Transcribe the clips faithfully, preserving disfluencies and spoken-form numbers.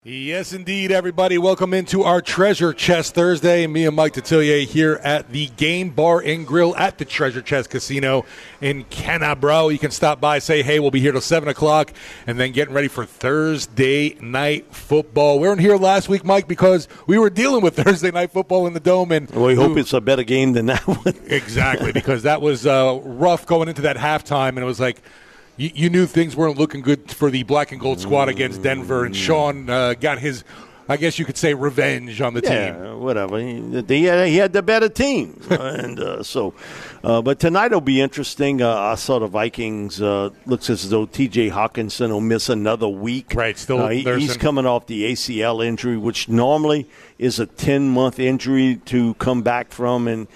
Yes, indeed, everybody. Welcome into our Treasure Chest Thursday. Me and Mike Detillier here at the Game Bar and Grill at the Treasure Chest Casino in Canabro. You can stop by, say, hey, we'll be here till seven o'clock, and then getting ready for Thursday night football. We weren't here last week, Mike, because we were dealing with Thursday night football in the Dome. And we hope it's a better game than that one. Exactly, because that was uh, rough going into that halftime, and it was like, You, you knew things weren't looking good for the black and gold squad against Denver, and Sean uh, got his, I guess you could say, revenge on the yeah, team. whatever. He, he, had, he had the better team, and uh, so. Uh, but tonight will be interesting. Uh, I saw the Vikings. Uh, looks as though T J Hawkinson will miss another week. Right, still uh, he, he's coming off the A C L injury, which normally is a ten-month injury to come back from, and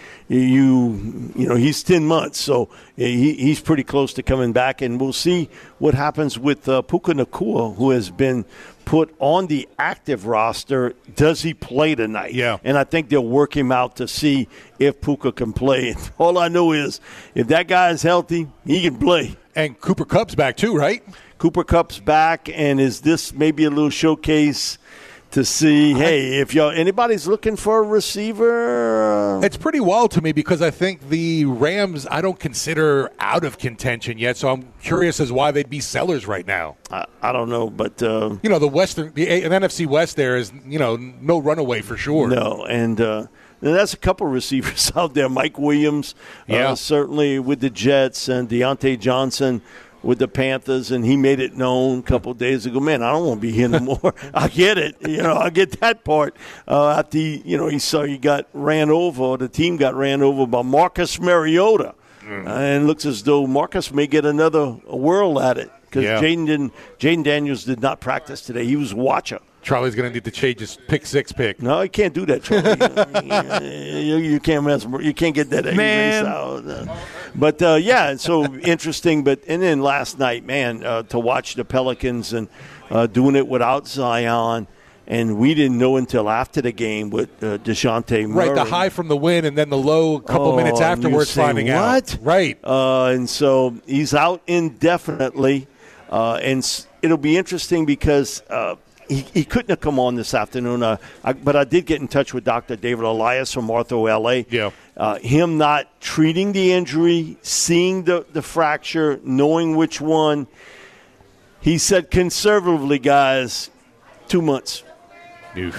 you, you know, he's ten months, so he, he's pretty close to coming back. And we'll see what happens with uh, Puka Nacua, who has been put on the active roster. Does he play tonight? Yeah. And I think they'll work him out to see if Puka can play. And all I know is if that guy is healthy, he can play. And Cooper Kupp's back too, right? Cooper Kupp's back, and is this maybe a little showcase to see, hey, if y'all anybody's looking for a receiver? It's pretty wild to me because I think the Rams I don't consider out of contention yet, so I'm curious as why they'd be sellers right now. I, I don't know, but uh, you know the Western, the N F C West there is you know no runaway for sure. No, and uh, that's a couple of receivers out there. Mike Williams, yeah. uh, certainly with the Jets, and Deontay Johnson with the Panthers, and he made it known a couple of days ago, man, I don't want to be here no more. I get it. You know, I get that part. Uh, after he, you know, he saw he got ran over, or the team got ran over by Marcus Mariota. Mm. Uh, and it looks as though Marcus may get another whirl at it because yeah. Jaden didn't, Jaden Daniels did not practice today. He was a watcher. Charlie's going to need to change his pick six pick. No, he can't do that, Charlie. you, you can't mess. You can't get that man. Out. Uh, but uh, yeah, so interesting. But and then last night, man, uh, to watch the Pelicans and uh, doing it without Zion, and we didn't know until after the game with uh, DeJounte Murray. Right, the high from the win, and then the low a couple oh, minutes afterwards say, finding what? out. Right, uh, and so he's out indefinitely, uh, and it'll be interesting because. Uh, He, he couldn't have come on this afternoon, uh, I, but I did get in touch with Doctor David Elias from Ortho L A. Yeah. Uh, him not treating the injury, seeing the, the fracture, knowing which one. He said conservatively, guys, two months. Oof.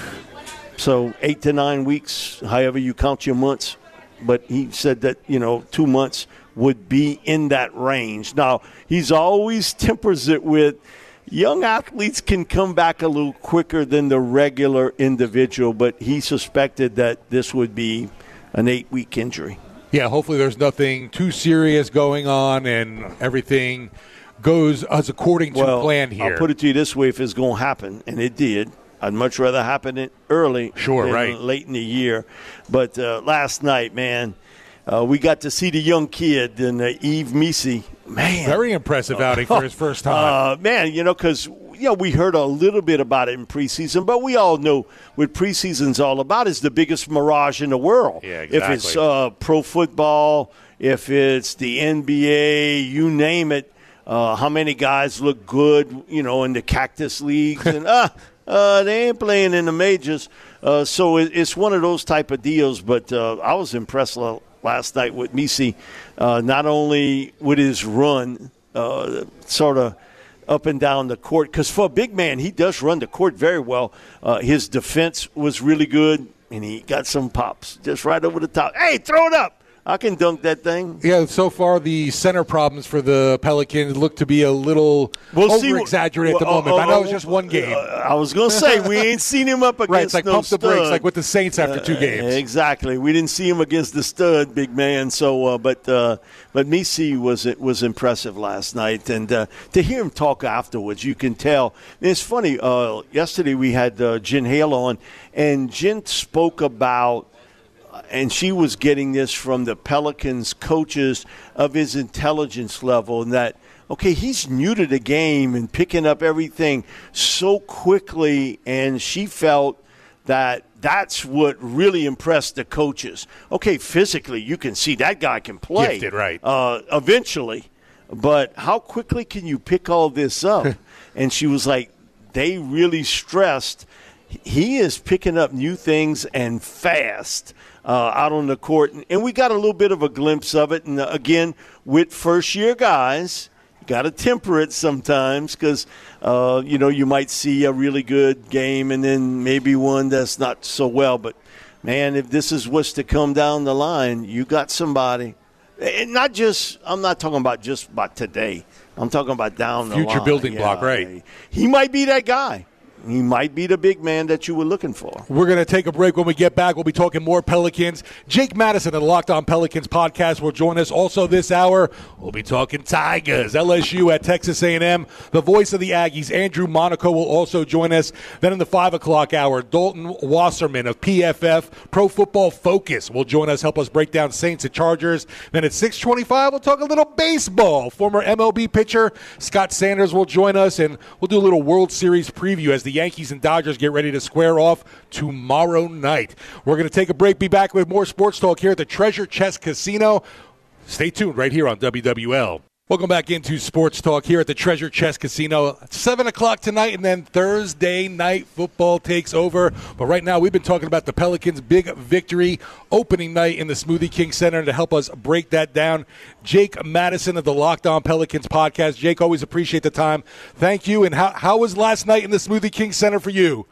So eight to nine weeks, however you count your months. But he said that, you know, two months would be in that range. Now, he's always tempers it with, young athletes can come back a little quicker than the regular individual, but he suspected that this would be an eight-week injury. Yeah, hopefully there's nothing too serious going on and everything goes as according to well, plan here. I'll put it to you this way, if it's going to happen, and it did, I'd much rather happen it early sure, than right. late in the year. But uh, last night, man, uh, we got to see the young kid and uh, Yves Missi. Man, very impressive outing for his first time. Uh, man, you know, because you know we heard a little bit about it in preseason, but we all know what preseason's all about is the biggest mirage in the world. Yeah, exactly. If it's uh, pro football, if it's the N B A, you name it. Uh, how many guys look good, you know, in the cactus leagues, and uh, uh, they ain't playing in the majors. Uh, so it, it's one of those type of deals. But uh, I was impressed last night with Missi, uh, not only with his run, uh, sort of up and down the court, because for a big man, he does run the court very well. Uh, his defense was really good, and he got some pops just right over the top. Hey, throw it up. I can dunk that thing. Yeah, so far the center problems for the Pelicans look to be a little we'll over-exaggerated see, at the moment. Uh, uh, I know it's just one game. Uh, I was going to say, we ain't seen him up against right, it's like no pump the stud. brakes, like with the Saints after two games. Uh, exactly. We didn't see him against the stud, big man. So, uh, But uh, but Missi was was impressive last night. And uh, to hear him talk afterwards, you can tell. And it's funny, uh, yesterday we had uh, Jen Hale on, and Jen spoke about, and she was getting this from the Pelicans coaches, of his intelligence level, and that, okay, he's new to the game and picking up everything so quickly, and she felt that that's what really impressed the coaches. Okay, physically, you can see that guy can play. Gifted, right. Uh, eventually. But how quickly can you pick all this up? And she was like, they really stressed he is picking up new things and fast uh, out on the court. And we got a little bit of a glimpse of it. And, uh, again, with first-year guys, you got to temper it sometimes because, uh, you know, you might see a really good game and then maybe one that's not so well. But, man, if this is what's to come down the line, you got somebody. And not just – I'm not talking about just about today. I'm talking about down the line. Future building yeah, block, right. He might be that guy. He might be the big man that you were looking for. We're going to take a break. When we get back, we'll be talking more Pelicans. Jake Madison of the Locked On Pelicans podcast will join us. Also this hour, we'll be talking Tigers, L S U at Texas A and M. The voice of the Aggies, Andrew Monaco, will also join us. Then in the five o'clock hour, Dalton Wasserman of P F F, Pro Football Focus, will join us, help us break down Saints and Chargers. Then at six twenty-five, we'll talk a little baseball. Former M L B pitcher Scott Sanders will join us, and we'll do a little World Series preview as the Yankees and Dodgers get ready to square off tomorrow night. We're going to take a break, be back with more sports talk here at the Treasure Chest Casino. Stay tuned right here on W W L. Welcome back into Sports Talk here at the Treasure Chest Casino. seven o'clock tonight, and then Thursday night football takes over. But right now, we've been talking about the Pelicans' big victory opening night in the Smoothie King Center. To help us break that down, Jake Madison of the Locked On Pelicans podcast. Jake, always appreciate the time. Thank you. And how, how was last night in the Smoothie King Center for you?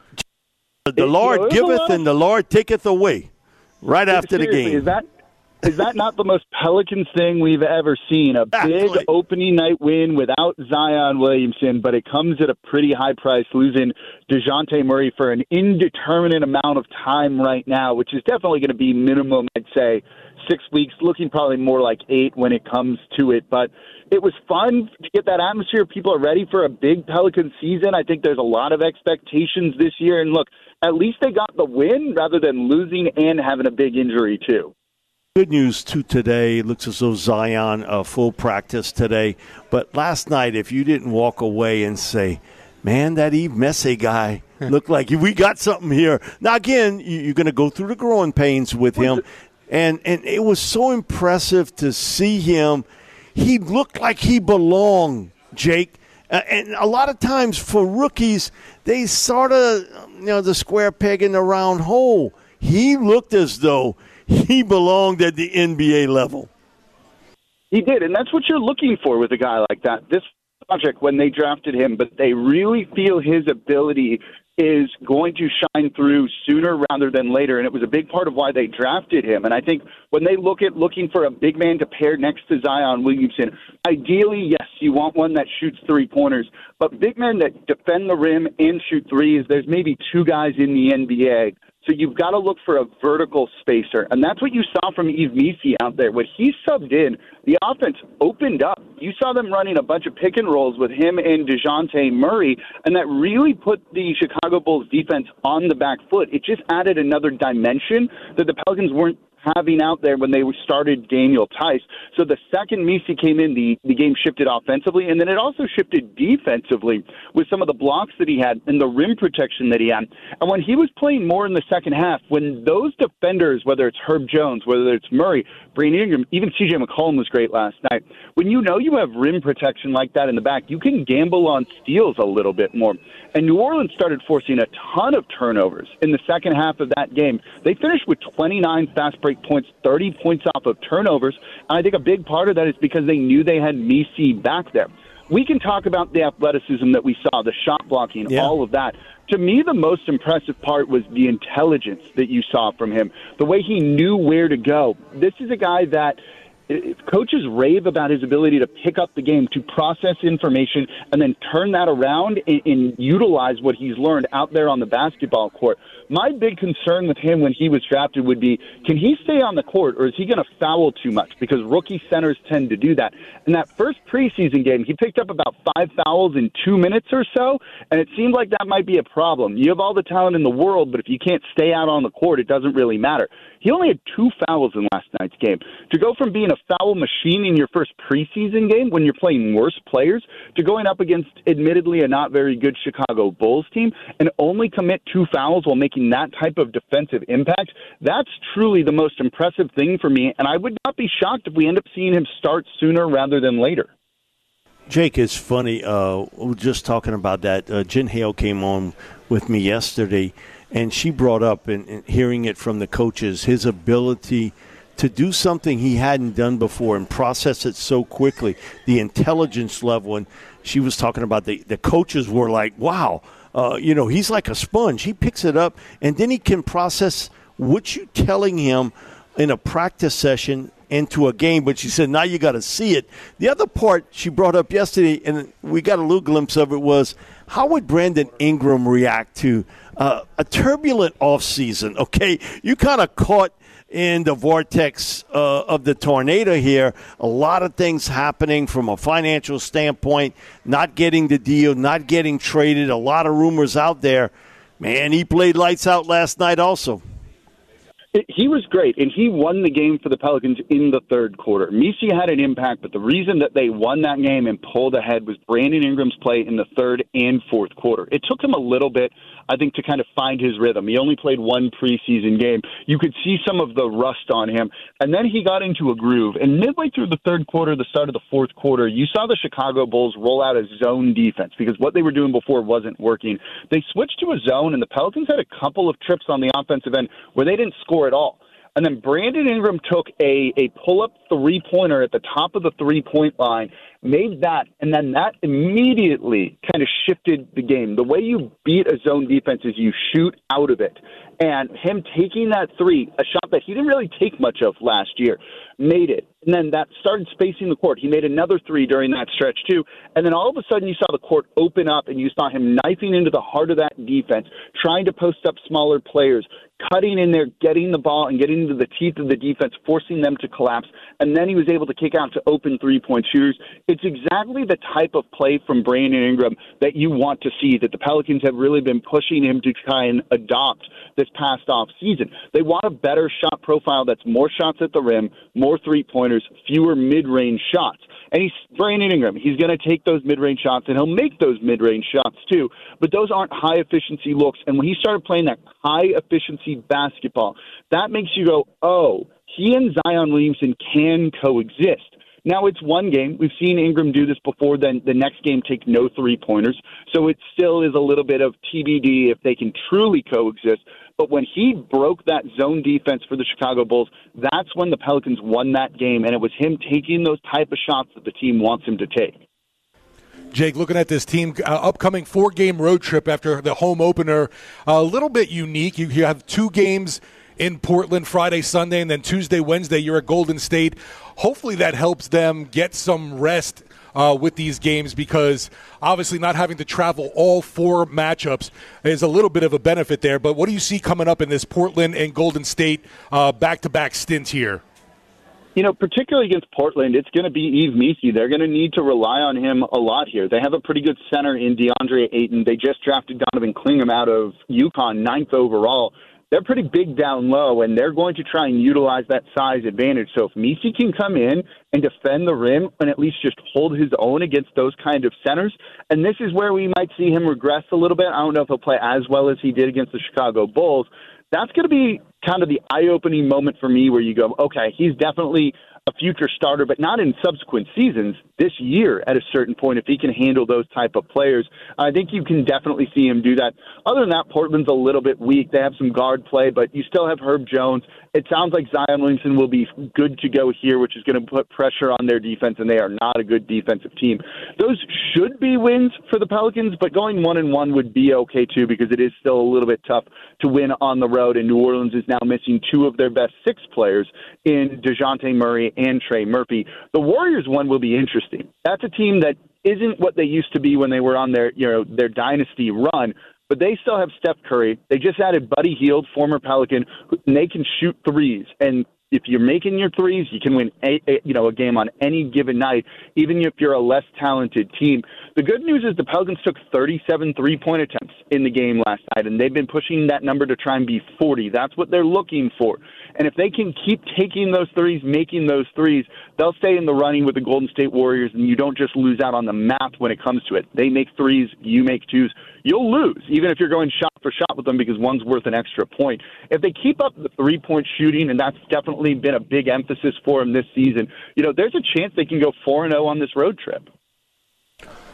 The Lord giveth and the Lord taketh away right after the game. Is that Is that not the most Pelicans thing we've ever seen? A big Absolutely. opening night win without Zion Williamson, but it comes at a pretty high price, losing DeJounte Murray for an indeterminate amount of time right now, which is definitely going to be minimum, I'd say, six weeks, looking probably more like eight when it comes to it. But it was fun to get that atmosphere. People are ready for a big Pelican season. I think there's a lot of expectations this year. And look, at least they got the win rather than losing and having a big injury, too. Good news, too, today. It looks as though Zion uh, full practice today. But last night, if you didn't walk away and say, man, that Yves Messi guy looked like we got something here. Now, again, you're going to go through the growing pains with him. And, and it was so impressive to see him. He looked like he belonged, Jake. Uh, and a lot of times for rookies, they sort of, you know, the square peg in the round hole. He looked as though he belonged at the N B A level. He did, and that's what you're looking for with a guy like that. This project, when they drafted him, but they really feel his ability is going to shine through sooner rather than later, and it was a big part of why they drafted him. And I think when they look at looking for a big man to pair next to Zion Williamson, ideally, yes, you want one that shoots three-pointers, but big men that defend the rim and shoot threes, there's maybe two guys in the N B A. So you've got to look for a vertical spacer, and that's what you saw from Yves Messi out there. When he subbed in, the offense opened up. You saw them running a bunch of pick and rolls with him and DeJounte Murray, and that really put the Chicago Bulls defense on the back foot. It just added another dimension that the Pelicans weren't having out there when they started Daniel Tice. So the second Messi came in, the, the game shifted offensively, and then it also shifted defensively with some of the blocks that he had and the rim protection that he had. And when he was playing more in the second half, when those defenders, whether it's Herb Jones, whether it's Murray, Brandon Ingram, even C J McCollum was great last night, when you know you have rim protection like that in the back, you can gamble on steals a little bit more. And New Orleans started forcing a ton of turnovers in the second half of that game. They finished with twenty-nine fast break points, thirty points off of turnovers. And I think a big part of that is because they knew they had Messi back there. We can talk about the athleticism that we saw, the shot blocking, yeah. all of that. To me, the most impressive part was the intelligence that you saw from him, the way he knew where to go. This is a guy that coaches rave about his ability to pick up the game, to process information, and then turn that around and, and utilize what he's learned out there on the basketball court. My big concern with him when he was drafted would be, can he stay on the court, or is he going to foul too much? Because rookie centers tend to do that. In that first preseason game, he picked up about five fouls in two minutes or so, and it seemed like that might be a problem. You have all the talent in the world, but if you can't stay out on the court, it doesn't really matter. He only had two fouls in last night's game. To go from being a foul machine in your first preseason game when you're playing worse players to going up against, admittedly, a not very good Chicago Bulls team and only commit two fouls while making that type of defensive impact, that's truly the most impressive thing for me, and I would not be shocked if we end up seeing him start sooner rather than later. Jake, it's funny. Uh, we were just talking about that. Uh, Jen Hale came on with me yesterday, and she brought up, and, and hearing it from the coaches, his ability to do something he hadn't done before and process it so quickly, the intelligence level. And she was talking about the, the coaches were like, wow, uh, you know, he's like a sponge. He picks it up, and then he can process what you're telling him in a practice session into a game. But she said, now you got to see it. The other part she brought up yesterday, and we got a little glimpse of it, was how would Brandon Ingram react to uh, a turbulent offseason? Okay, you kind of caught in the vortex uh, of the tornado here. A lot of things happening from a financial standpoint, not getting the deal, not getting traded, a lot of rumors out there. Man, he played lights out last night also. He was great, and he won the game for the Pelicans in the third quarter. Misi had an impact, but the reason that they won that game and pulled ahead was Brandon Ingram's play in the third and fourth quarter. It took him a little bit, I think, to kind of find his rhythm. He only played one preseason game. You could see some of the rust on him, and then he got into a groove. And midway through the third quarter, the start of the fourth quarter, you saw the Chicago Bulls roll out a zone defense because what they were doing before wasn't working. They switched to a zone, and the Pelicans had a couple of trips on the offensive end where they didn't score at all. And then Brandon Ingram took a, a pull-up three-pointer at the top of the three-point line, made that, and then that immediately kind of shifted the game. The way you beat a zone defense is you shoot out of it. And him taking that three, a shot that he didn't really take much of last year, made it. And then that started spacing the court. He made another three during that stretch, too. And then all of a sudden you saw the court open up, and you saw him knifing into the heart of that defense, trying to post up smaller players, cutting in there, getting the ball and getting into the teeth of the defense, forcing them to collapse. And then he was able to kick out to open three-point shooters. It's exactly the type of play from Brandon Ingram that you want to see, that the Pelicans have really been pushing him to try and adopt this past off season. They want a better shot profile that's more shots at the rim, more three-pointers, fewer mid-range shots. And he's Brandon Ingram. He's going to take those mid-range shots, and he'll make those mid-range shots too. But those aren't high-efficiency looks. And when he started playing that high-efficiency basketball, that makes you go, oh, he and Zion Williamson can coexist. Now, it's one game. We've seen Ingram do this before. Then the next game take no three-pointers. So it still is a little bit of T B D if they can truly coexist. But when he broke that zone defense for the Chicago Bulls, that's when the Pelicans won that game, and it was him taking those type of shots that the team wants him to take. Jake, looking at this team, uh, upcoming four-game road trip after the home opener, a little bit unique. You, you have two games in Portland, Friday, Sunday, and then Tuesday, Wednesday, you're at Golden State. Hopefully that helps them get some rest uh, with these games, because obviously not having to travel all four matchups is a little bit of a benefit there. But what do you see coming up in this Portland and Golden State uh, back-to-back stint here? You know, particularly against Portland, it's going to be Yves Misi. They're going to need to rely on him a lot here. They have a pretty good center in DeAndre Ayton. They just drafted Donovan Clingham out of UConn, ninth overall. They're pretty big down low, and they're going to try and utilize that size advantage. So if Misi can come in and defend the rim and at least just hold his own against those kind of centers, and this is where we might see him regress a little bit. I don't know if he'll play as well as he did against the Chicago Bulls. That's going to be kind of the eye-opening moment for me where you go, okay, he's definitely a future starter, but not in subsequent seasons, this year at a certain point, if he can handle those type of players. I think you can definitely see him do that. Other than that, Portland's a little bit weak. They have some guard play, but you still have Herb Jones. It sounds like Zion Williamson will be good to go here, which is going to put pressure on their defense, and they are not a good defensive team. Those should be wins for the Pelicans, but going one and one would be okay too, because it is still a little bit tough to win on the road, and New Orleans is now missing two of their best six players in DeJounte Murray and Trey Murphy. The Warriors one will be interesting. That's a team that isn't what they used to be when they were on their, you know, their dynasty run, but they still have Steph Curry. They just added Buddy Hield, former Pelican, and they can shoot threes. And if you're making your threes, you can win a, a, you know, a game on any given night, even if you're a less talented team. The good news is the Pelicans took thirty-seven three-point attempts in the game last night, and they've been pushing that number to try and be forty. That's what they're looking for. And if they can keep taking those threes, making those threes, they'll stay in the running with the Golden State Warriors, and you don't just lose out on the math when it comes to it. They make threes, you make twos. You'll lose, even if you're going shot for shot with them, because one's worth an extra point. If they keep up the three-point shooting, and that's definitely been a big emphasis for them this season, you know, there's a chance they can go four and oh on this road trip.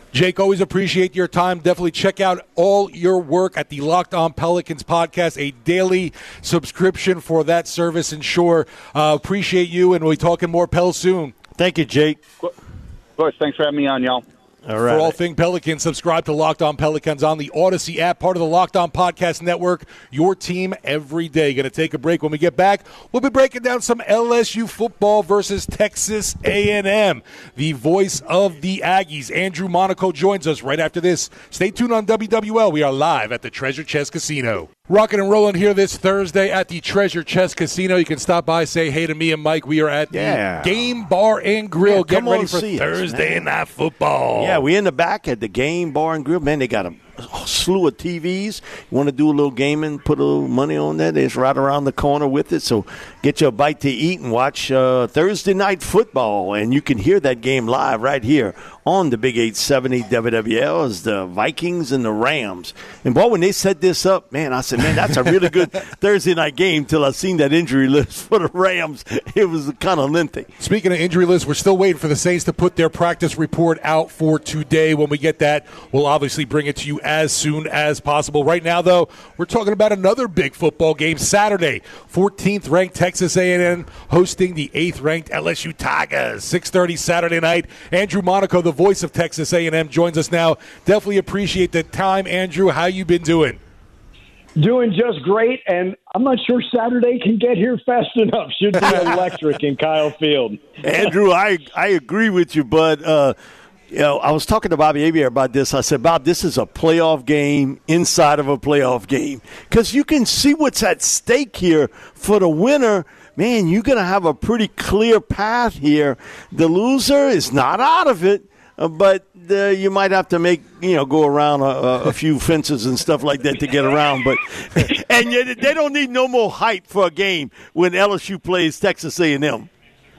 Jake, always appreciate your time. Definitely check out all your work at the Locked On Pelicans podcast, a daily subscription for that service. And sure, uh, appreciate you, and we'll be talking more Pel soon. Thank you, Jake. Of course, thanks for having me on, y'all. All right. For all things Pelicans, subscribe to Locked On Pelicans on the Odyssey app, part of the Locked On Podcast Network, your team every day. Going to take a break. When we get back, we'll be breaking down some L S U football versus Texas A and M. The voice of the Aggies, Andrew Monaco, joins us right after this. Stay tuned on W W L. We are live at the Treasure Chest Casino. Rocking and rolling here this Thursday at the Treasure Chest Casino. You can stop by, say hey to me and Mike. We are at yeah. the Game Bar and Grill. Yeah, Getting ready for us, Thursday Night Football. Yeah, we in the back at the Game Bar and Grill. Man, they got a slew of T Vs. You want to do a little gaming, put a little money on that, it's right around the corner with it. So get you a bite to eat and watch uh, Thursday Night Football. And you can hear that game live right here on the Big eight seventy W W L as the Vikings and the Rams. And, boy, when they set this up, man, I said, man, that's a really good Thursday night game till I seen that injury list for the Rams. It was kind of lengthy. Speaking of injury list, we're still waiting for the Saints to put their practice report out for today. When we get that, we'll obviously bring it to you as soon as possible. Right now, though, we're talking about another big football game Saturday. fourteenth-ranked Texas A and M hosting the eighth-ranked L S U Tigers. six thirty Saturday night. Andrew Monaco, the voice of Texas A and M, joins us now. Definitely appreciate the time, Andrew. How you been doing? Doing just great, and I'm not sure Saturday can get here fast enough. Should be electric in Kyle Field. Andrew, I I agree with you, but uh, you know, I was talking to Bobby Avier about this. I said, Bob, this is a playoff game inside of a playoff game because you can see what's at stake here for the winner. Man, you're going to have a pretty clear path here. The loser is not out of it. Uh, but uh, you might have to make, you know, go around a, a few fences and stuff like that to get around. But and yet they don't need no more hype for a game when L S U plays Texas A and M.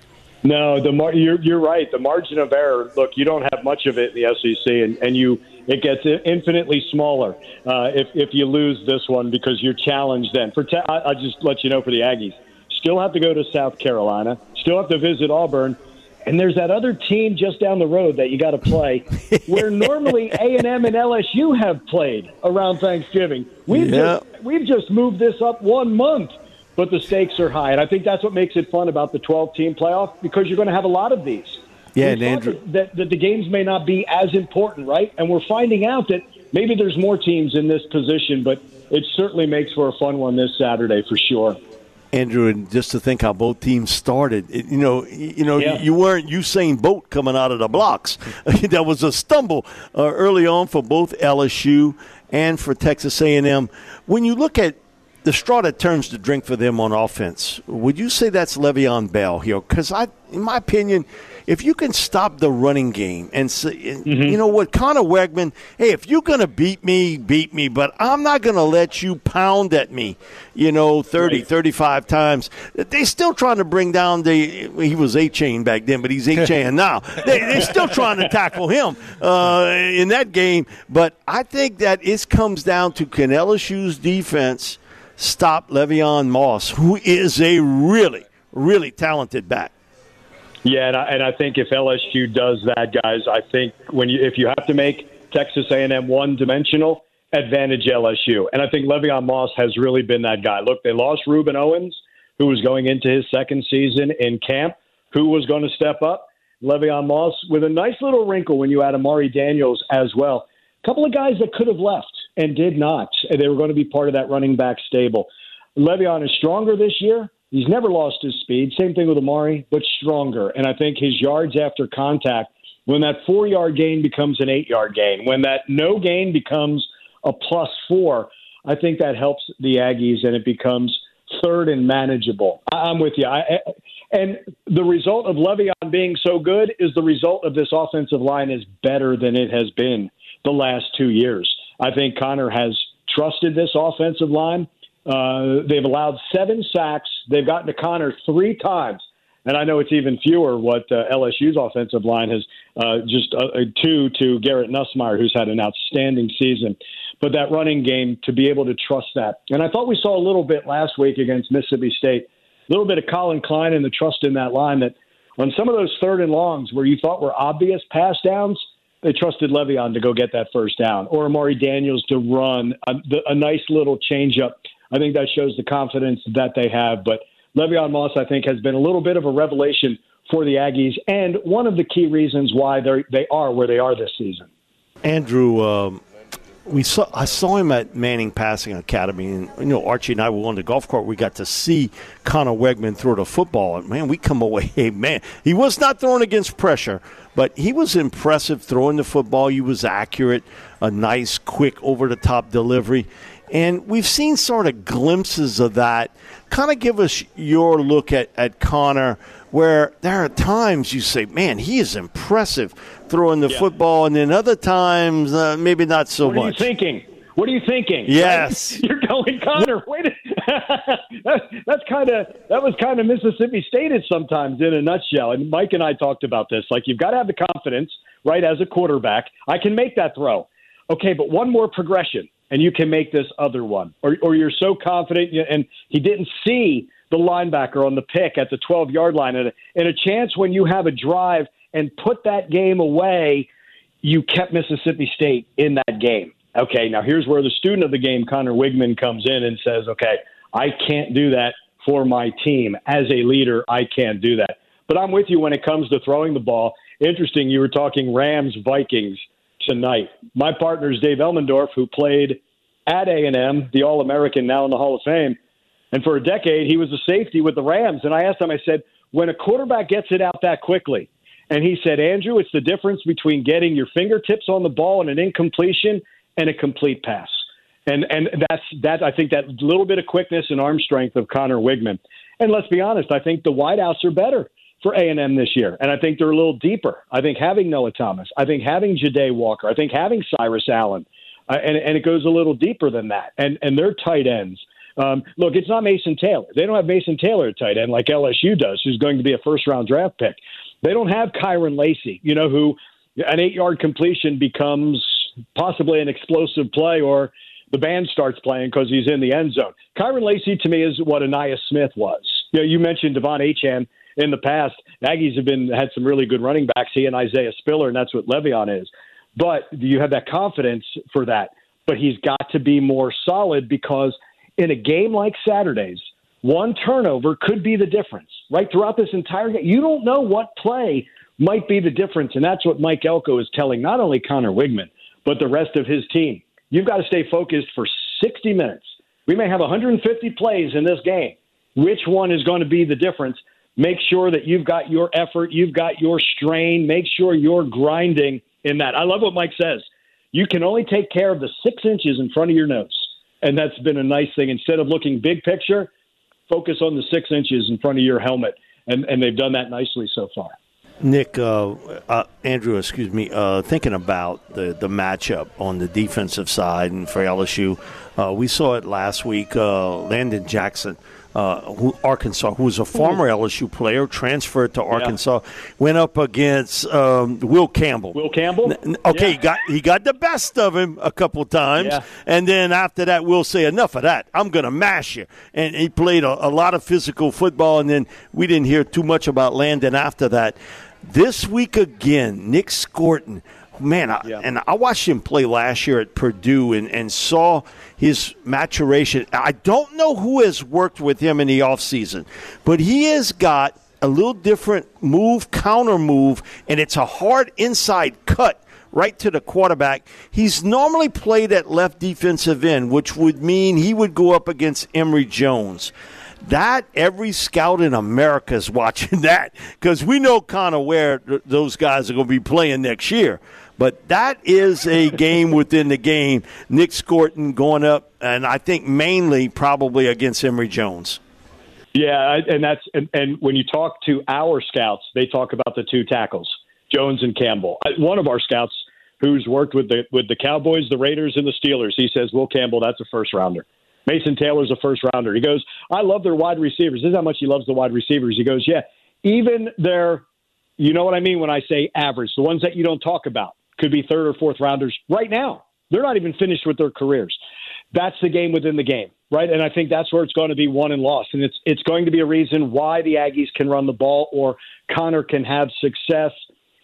No, the mar- you're you're right. The margin of error. Look, you don't have much of it in the S E C, and, and you it gets infinitely smaller uh, if if you lose this one because you're challenged. Then for te- I, I'll just let you know for the Aggies, still have to go to South Carolina, still have to visit Auburn. And there's that other team just down the road that you got to play where normally A and M and L S U have played around Thanksgiving. We've, yeah. just, we've just moved this up one month, but the stakes are high. And I think that's what makes it fun about the twelve-team playoff because you're going to have a lot of these. Yeah, we and Andrew. That, that, that the games may not be as important, right? And we're finding out that maybe there's more teams in this position, but it certainly makes for a fun one this Saturday for sure. Andrew, and just to think how both teams started, it, you know, you know, yeah. you weren't Usain Bolt coming out of the blocks. That was a stumble uh, early on for both L S U and for Texas A and M. When you look at the straw that turns the drink for them on offense, would you say that's Le'Veon Bell here? Because I, in my opinion, if you can stop the running game and, mm-hmm. you know what, Connor Wegman, hey, if you're going to beat me, beat me, but I'm not going to let you pound at me, you know, thirty, right. thirty-five times. They're still trying to bring down the, he was A-Chain back then, but he's A-Chain now. They, they're still trying to tackle him uh, in that game. But I think that it comes down to can L S U's defense stop Le'Veon Moss, who is a really, really talented back. Yeah, and I, and I think if L S U does that, guys, I think when you if you have to make Texas A and M one-dimensional, advantage L S U. And I think Le'Veon Moss has really been that guy. Look, they lost Reuben Owens, who was going into his second season in camp, who was going to step up. Le'Veon Moss with a nice little wrinkle when you add Amari Daniels as well. A couple of guys that could have left and did not. They were going to be part of that running back stable. Le'Veon is stronger this year. He's never lost his speed. Same thing with Amari, but stronger. And I think his yards after contact, when that four-yard gain becomes an eight-yard gain, when that no gain becomes a plus four, I think that helps the Aggies, and it becomes third and manageable. I'm with you. I, and the result of Le'Veon being so good is the result of this offensive line is better than it has been the last two years. I think Connor has trusted this offensive line. Uh, they've allowed seven sacks. They've gotten to Connor three times. And I know it's even fewer what uh, L S U's offensive line has, uh, just uh, two to Garrett Nussmeier, who's had an outstanding season. But that running game, to be able to trust that. And I thought we saw a little bit last week against Mississippi State, a little bit of Colin Klein and the trust in that line that on some of those third and longs where you thought were obvious pass downs, they trusted Le'Veon to go get that first down, or Amari Daniels to run a, a nice little changeup. I think that shows the confidence that they have. But Le'Veon Moss, I think, has been a little bit of a revelation for the Aggies, and one of the key reasons why they they are where they are this season. Andrew, um, we saw I saw him at Manning Passing Academy, and you know Archie and I were on the golf court. We got to see Connor Wegman throw the football, and man, we come away. Hey, man, he was not throwing against pressure, but he was impressive throwing the football. He was accurate, a nice, quick, over-the-top delivery. And we've seen sort of glimpses of that. Kind of give us your look at, at Connor, where there are times you say, man, he is impressive throwing the yeah. football, and then other times uh, maybe not so what much. What are you thinking? What are you thinking? Yes. Right? You're going Connor. Wait a that, that's kind of that was kind of Mississippi State sometimes in a nutshell. And Mike and I talked about this. Like, you've got to have the confidence, right, as a quarterback. I can make that throw. Okay, but one more progression, and you can make this other one. Or, or you're so confident, and he didn't see the linebacker on the pick at the twelve-yard line. And a, and a chance when you have a drive and put that game away, you kept Mississippi State in that game. Okay, now here's where the student of the game, Connor Wegman, comes in and says, okay, I can't do that for my team. As a leader, I can't do that. But I'm with you when it comes to throwing the ball. Interesting, you were talking Rams-Vikings tonight. My partner is Dave Elmendorf, who played at A and M, the All-American, now in the Hall of Fame. And for a decade, he was a safety with the Rams. And I asked him, I said, when a quarterback gets it out that quickly, and he said, Andrew, it's the difference between getting your fingertips on the ball and an incompletion and a complete pass. And and that's that. I think that little bit of quickness and arm strength of Connor Wegman. And let's be honest, I think the wideouts are better for A and M this year. And I think they're a little deeper. I think having Noah Thomas, I think having Ja'Day Walker, I think having Cyrus Allen, uh, and, and it goes a little deeper than that. And, and their tight ends. Um, look, it's not Mason Taylor. They don't have Mason Taylor at tight end like L S U does, who's going to be a first-round draft pick. They don't have Kyron Lacy, you know, who an eight-yard completion becomes possibly an explosive play, or the band starts playing because he's in the end zone. Kyron Lacy, to me, is what Aniyah Smith was. You know, you mentioned Devon Achane in the past. Aggies have been had some really good running backs, he and Isaiah Spiller, and that's what Le'Veon is. But you have that confidence for that. But he's got to be more solid, because in a game like Saturday's, one turnover could be the difference, right? Throughout this entire game, you don't know what play might be the difference, and that's what Mike Elko is telling not only Connor Wegman, but the rest of his team. You've got to stay focused for sixty minutes. We may have one hundred fifty plays in this game. Which one is going to be the difference? Make sure that you've got your effort, you've got your strain. Make sure you're grinding in that. I love what Mike says. You can only take care of the six inches in front of your nose, and that's been a nice thing. Instead of looking big picture, focus on the six inches in front of your helmet, and, and they've done that nicely so far. Nick, uh, uh, Andrew, excuse me, uh, thinking about the, the matchup on the defensive side and for L S U, uh, we saw it last week. Uh, Landon Jackson, uh, who, Arkansas, who was a former L S U player, transferred to Arkansas, yeah. went up against um, Will Campbell. Will Campbell? N- okay, yeah. he got he got the best of him a couple times, yeah. and then after that, Will say, enough of that. I'm going to mash you. And he played a, a lot of physical football, and then we didn't hear too much about Landon after that. This week again, Nick Scorton, man, I, yeah. and I watched him play last year at Purdue and, and saw his maturation. I don't know who has worked with him in the offseason, but he has got a little different move, counter move, and it's a hard inside cut right to the quarterback. He's normally played at left defensive end, which would mean he would go up against Emory Jones. That, every scout in America is watching that, because we know kind of where th- those guys are going to be playing next year. But that is a game within the game. Nick Scorton going up, and I think mainly probably against Emory Jones. Yeah, and that's and, and when you talk to our scouts, they talk about the two tackles, Jones and Campbell. One of our scouts who's worked with the with the Cowboys, the Raiders, and the Steelers, he says, Will Campbell, that's a first rounder. Mason Taylor's a first rounder. He goes, I love their wide receivers. This is how much he loves the wide receivers. He goes, yeah, even their, you know what I mean when I say average, the ones that you don't talk about, could be third or fourth rounders right now. They're not even finished with their careers. That's the game within the game, right? And I think that's where it's going to be won and lost. And it's it's going to be a reason why the Aggies can run the ball or Connor can have success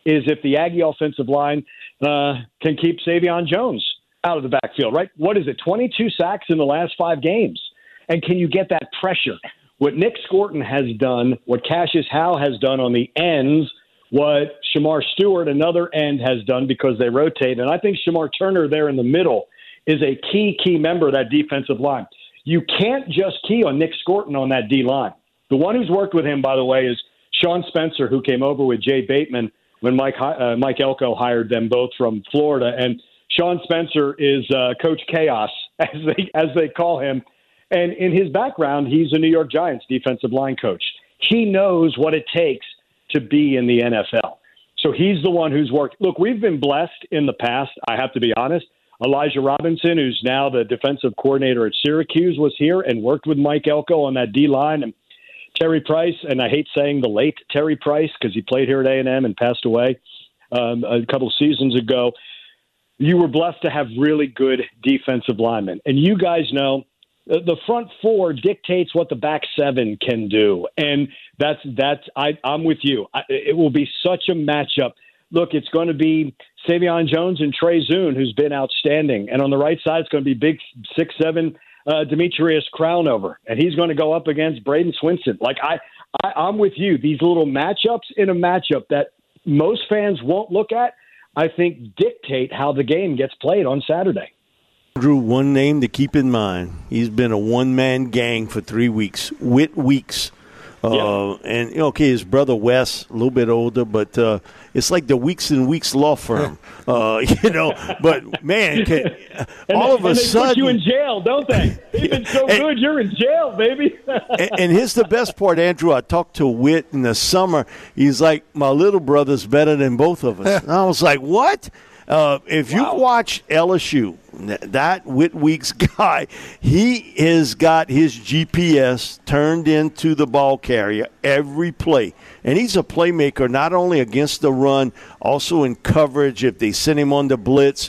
is if the Aggie offensive line uh, can keep Savion Jones out of the backfield, right? What is it, twenty-two sacks in the last five games? And can you get that pressure? What Nick Scorton has done, what Cassius Howe has done on the ends, what Shamar Stewart, another end, has done because they rotate. And I think Shamar Turner there in the middle is a key, key member of that defensive line. You can't just key on Nick Scorton on that D-line. The one who's worked with him, by the way, is Sean Spencer, who came over with Jay Bateman when Mike uh, Mike Elko hired them both from Florida. And Sean Spencer is uh, Coach Chaos, as they as they call him. And in his background, he's a New York Giants defensive line coach. He knows what it takes to be in the N F L. So he's the one who's worked. Look, we've been blessed in the past, I have to be honest. Elijah Robinson, who's now the defensive coordinator at Syracuse, was here and worked with Mike Elko on that D-line. And Terry Price, and I hate saying the late Terry Price because he played here at A and M and passed away um, a couple seasons ago. You were blessed to have really good defensive linemen. And you guys know the front four dictates what the back seven can do. And that's, that's I, I'm with you. I, it will be such a matchup. Look, it's going to be Savion Jones and Trey Zune, who's been outstanding. And on the right side, it's going to be big six seven uh, Demetrius Crownover. And he's going to go up against Braden Swinson. Like, I, I, I'm with you. These little matchups in a matchup that most fans won't look at, I think dictate how the game gets played on Saturday. Drew, one name to keep in mind. He's been a one-man gang for three weeks. Whit Weeks. Uh, yeah. And, okay, his brother Wes, a little bit older, but uh, it's like the Weeks and Weeks law firm, uh, you know. But, man, can, all they, of a and they sudden. put you in jail, don't they? They've been so and, good, you're in jail, baby. and, and here's the best part, Andrew. I talked to Whit in the summer. He's like, my little brother's better than both of us. And I was like, what? Uh, if wow. you watch L S U, that Whit Weeks guy, he has got his G P S turned into the ball carrier every play. And he's a playmaker not only against the run, also in coverage if they send him on the blitz.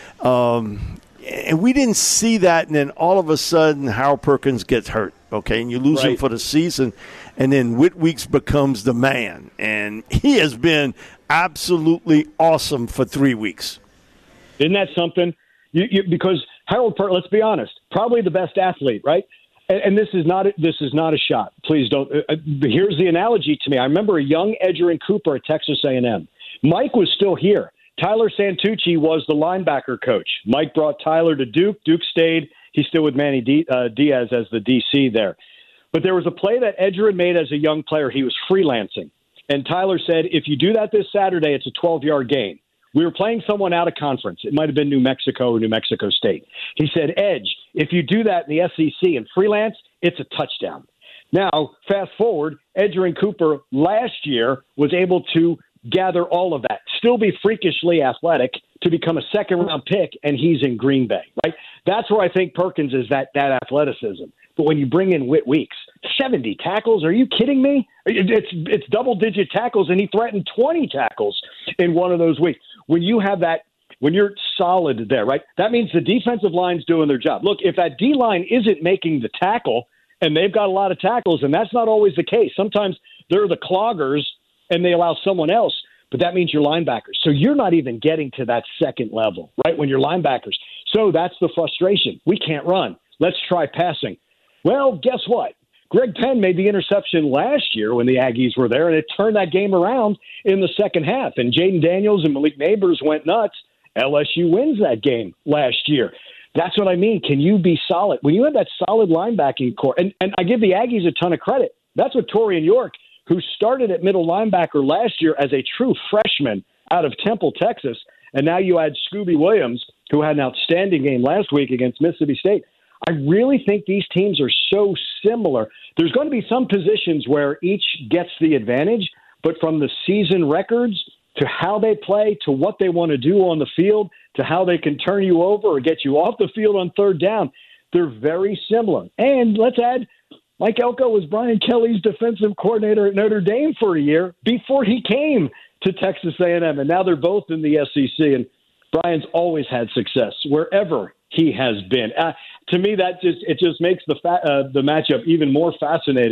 Um, and we didn't see that, and then all of a sudden Harold Perkins gets hurt, okay, and you lose right. him for the season. And then Whit Weeks becomes the man. And he has been absolutely awesome for three weeks. Isn't that something? You, you, because Harold Perkins, let's be honest, probably the best athlete, right? And, and this is not this is not a shot. Please don't. Uh, here's the analogy to me. I remember a young Edgerrin Cooper at Texas A and M. Mike was still here. Tyler Santucci was the linebacker coach. Mike brought Tyler to Duke. Duke stayed. He's still with Manny D, uh, Diaz as the D C there. But there was a play that Edgerrin made as a young player. He was freelancing. And Tyler said, if you do that this Saturday, it's a twelve-yard gain. We were playing someone out of conference. It might have been New Mexico or New Mexico State. He said, Edge, if you do that in the S E C and freelance, it's a touchdown. Now, fast forward, Edgerrin Cooper last year was able to gather all of that, still be freakishly athletic to become a second-round pick, and he's in Green Bay, right? That's where I think Perkins is, that that athleticism. But when you bring in Whit Weeks, seventy tackles, are you kidding me? It's it's double-digit tackles, and he threatened twenty tackles in one of those weeks. When you have that, when you're solid there, right, that means the defensive line's doing their job. Look, if that D-line isn't making the tackle, and they've got a lot of tackles, and that's not always the case. Sometimes they're the cloggers, and they allow someone else, but that means you're linebackers. So you're not even getting to that second level, right, when you're linebackers. So that's the frustration. We can't run. Let's try passing. Well, guess what? Greg Penn made the interception last year when the Aggies were there, and it turned that game around in the second half. And Jaden Daniels and Malik Neighbors went nuts. L S U wins that game last year. That's what I mean. Can you be solid? When you have that solid linebacking core, and, and I give the Aggies a ton of credit. That's what Torian York, who started at middle linebacker last year as a true freshman out of Temple, Texas, and now you add Scooby Williams, who had an outstanding game last week against Mississippi State. I really think these teams are so similar. There's going to be some positions where each gets the advantage, but from the season records to how they play, to what they want to do on the field, to how they can turn you over or get you off the field on third down, they're very similar. And let's add, Mike Elko was Brian Kelly's defensive coordinator at Notre Dame for a year before he came to Texas A and M, and now they're both in the S E C, and Brian's always had success wherever he has been. Uh, to me, that just it just makes the fa- uh, the matchup even more fascinating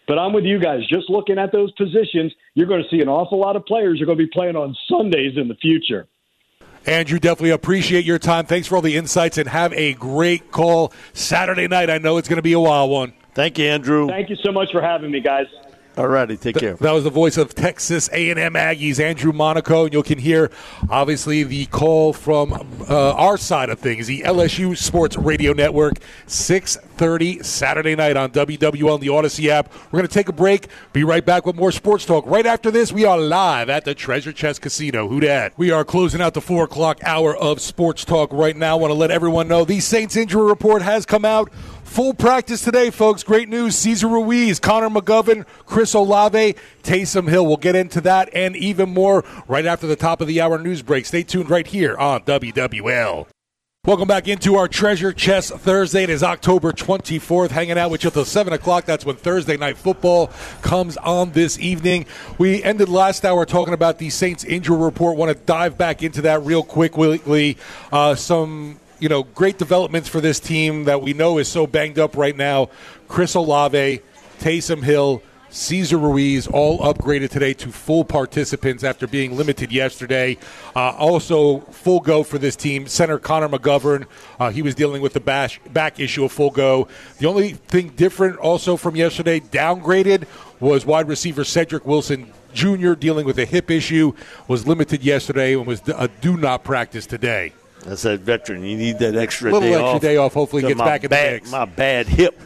But I'm with you guys. Just looking at those positions, you're going to see an awful lot of players are going to be playing on Sundays in the future. Andrew, definitely appreciate your time. Thanks for all the insights, and have a great call Saturday night. I know it's going to be a wild one. Thank you, Andrew. Thank you so much for having me, guys. All righty, take care. That was the voice of Texas A and M Aggies, Andrew Monaco, and you can hear, obviously, the call from uh, our side of things, the L S U Sports Radio Network, six thirty Saturday night on W W L and the Odyssey app. We're going to take a break, be right back with more sports talk. Right after this, we are live at the Treasure Chest Casino. Who dat? We are closing out the four o'clock hour of sports talk right now. I want to let everyone know the Saints injury report has come out. Full practice today, folks. Great news. Cesar Ruiz, Connor McGovern, Chris Olave, Taysom Hill. We'll get into that and even more right after the top of the hour news break. Stay tuned right here on W W L. Welcome back into our Treasure Chest Thursday. It is October twenty-fourth. Hanging out with you until seven o'clock. That's when Thursday Night Football comes on this evening. We ended last hour talking about the Saints injury report. Want to dive back into that real quickly. Uh, some... You know, great developments for this team that we know is so banged up right now. Chris Olave, Taysom Hill, Cesar Ruiz, all upgraded today to full participants after being limited yesterday. Uh, also, full go for this team. Center Connor McGovern, uh, he was dealing with the bash, back issue of full go. The only thing different also from yesterday, downgraded, was wide receiver Cedric Wilson Junior dealing with a hip issue, was limited yesterday and was a do not practice today. That's that veteran. You need that extra little day extra off. day off. Hopefully he gets back in bad, the mix. My bad hip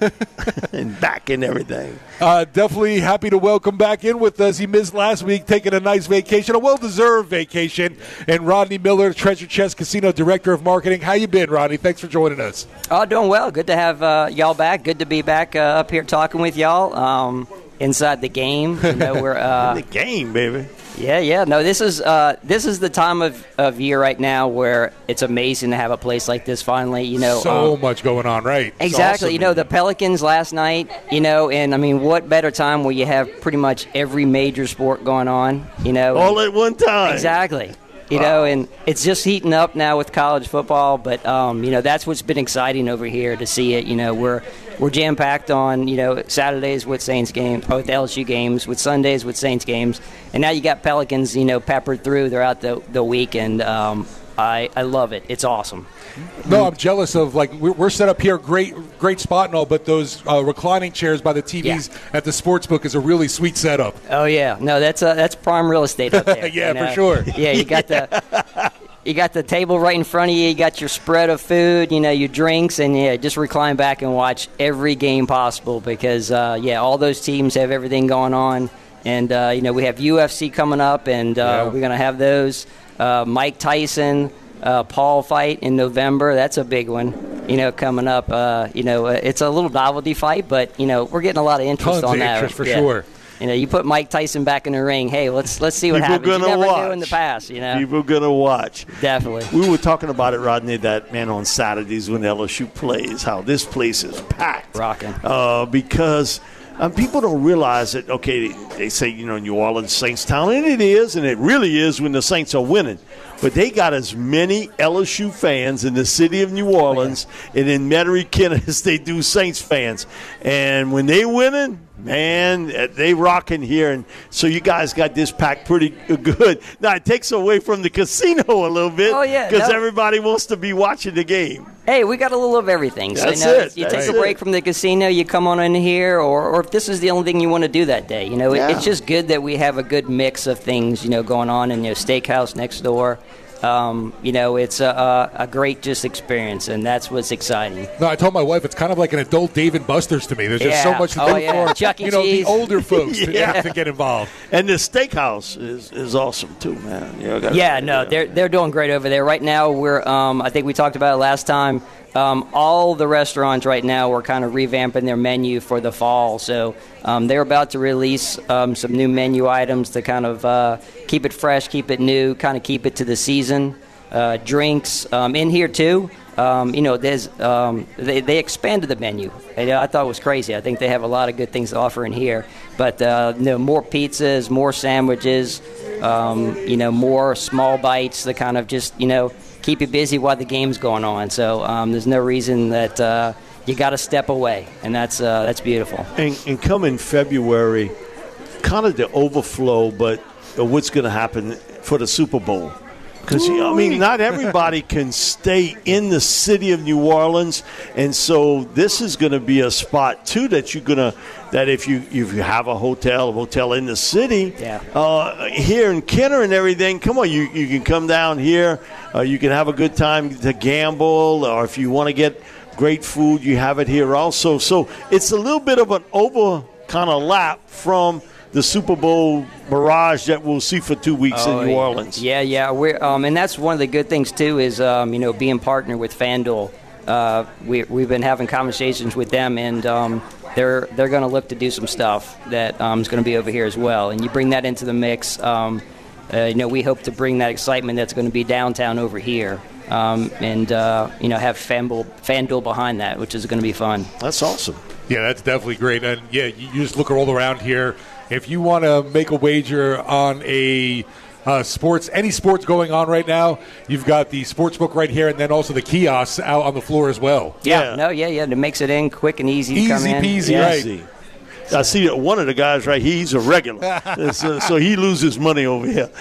and back and everything. Uh, definitely happy to welcome back in with us. He missed last week, taking a nice vacation, a well-deserved vacation. And Rodney Miller, Treasure Chest Casino Director of Marketing. How you been, Rodney? Thanks for joining us. Oh, doing well. Good to have uh, y'all back. Good to be back uh, up here talking with y'all. Um, inside the game, you know, we're uh, in the game, baby. Yeah, yeah. No, this is uh, this is the time of, of year right now where it's amazing to have a place like this finally. You know, so um, much going on, right? Exactly. Awesome. You know, the Pelicans last night. You know, and I mean, what better time where you have pretty much every major sport going on? You know, all at one time. Exactly. You wow. know, and it's just heating up now with college football. But um, you know, that's what's been exciting over here to see it. You know, we're we're jam packed on you know Saturdays with Saints games, both L S U games, with Sundays with Saints games, and now you got Pelicans, you know, peppered through throughout the the week, and um, I I love it. It's awesome. No, I'm jealous of, like, we're set up here, great great spot and all, but those uh, reclining chairs by the T Vs yeah. at the sportsbook is a really sweet setup. Oh yeah, no, that's uh, that's prime real estate up there. yeah, you know? for sure. Yeah, you got the. You got the table right in front of you. You got your spread of food, you know, your drinks, and, yeah, just recline back and watch every game possible because, uh, yeah, all those teams have everything going on. And, uh, you know, we have U F C coming up, and uh, yeah. we're going to have those. Uh, Mike Tyson, uh, Paul fight in November. That's a big one, you know, coming up. Uh, you know, it's a little novelty fight, but, you know, we're getting a lot of interest Tons on of that. interest for yeah. sure. You know, you put Mike Tyson back in the ring. Hey, let's let's see what People happens. You never watch. knew in the past. You know, people gonna watch. Definitely. We were talking about it, Rodney. That man on Saturdays when L S U plays, how this place is packed, rocking. Uh, because um, people don't realize that. Okay, they, they say you know New Orleans Saints town, and it is, and it really is when the Saints are winning. But they got as many L S U fans in the city of New Orleans oh, yeah. and in Metairie as they do Saints fans. And when they winning, man, they rocking here. And so you guys got this packed pretty good. Now, it takes away from the casino a little bit. Oh, yeah. Because no. everybody wants to be watching the game. Hey, we got a little of everything. So, That's you know, it. You That's take a break it. from the casino, you come on in here, or, or if this is the only thing you want to do that day. You know, yeah. it, it's just good that we have a good mix of things, you know, going on in your steakhouse next door. Um, you know, it's a, a great just experience, and that's what's exciting. No, I told my wife it's kind of like an adult Dave and Buster's to me. There's just yeah. so much to oh, do yeah. for Chuck E. you know Cheese. the older folks yeah. to, to get involved. And the steakhouse is, is awesome too, man. You know, gotta, yeah, no, yeah. they're they're doing great over there right now. We're um, I think we talked about it last time. Um, all the restaurants right now are kind of revamping their menu for the fall. So um, they're about to release um, some new menu items to kind of uh, keep it fresh, keep it new, kind of keep it to the season. Uh, drinks um, in here too. Um, you know, there's um, they, they expanded the menu. And, uh, I thought it was crazy. I think they have a lot of good things to offer in here. But uh, you know, more pizzas, more sandwiches. Um, you know, more small bites to kind of just you know keep you busy while the game's going on. So um, there's no reason that uh, you got to step away, and that's uh, that's beautiful. And, and come in February, kind of the overflow, but what's going to happen for the Super Bowl? Because, you know, I mean, not everybody can stay in the city of New Orleans, and so this is going to be a spot, too, that you're going to – that if you if you have a hotel, a hotel in the city, yeah. uh, here in Kenner and everything, come on, you, you can come down here. Uh, you can have a good time to gamble, or if you want to get great food, you have it here also. So it's a little bit of an over kind of lap from – the Super Bowl barrage that we'll see for two weeks oh, in New Orleans. Yeah, yeah. We're, um, and that's one of the good things, too, is, um, you know, being partnered with FanDuel. Uh, we, we've been having conversations with them, and um, they're they're going to look to do some stuff that um, is going to be over here as well. And you bring that into the mix. Um, uh, you know, we hope to bring that excitement that's going to be downtown over here. Um, and, uh, you know, have FanDuel, FanDuel behind that, which is going to be fun. That's awesome. Yeah, that's definitely great. And, yeah, you just look all around here. If you want to make a wager on a uh, sports, any sports going on right now, you've got the sports book right here, and then also the kiosks out on the floor as well. Yeah, yeah. no, yeah, yeah. It makes it in quick and easy to easy come in. peasy, yeah. right. Easy. I see one of the guys right here, he's a regular. so, so he loses money over here.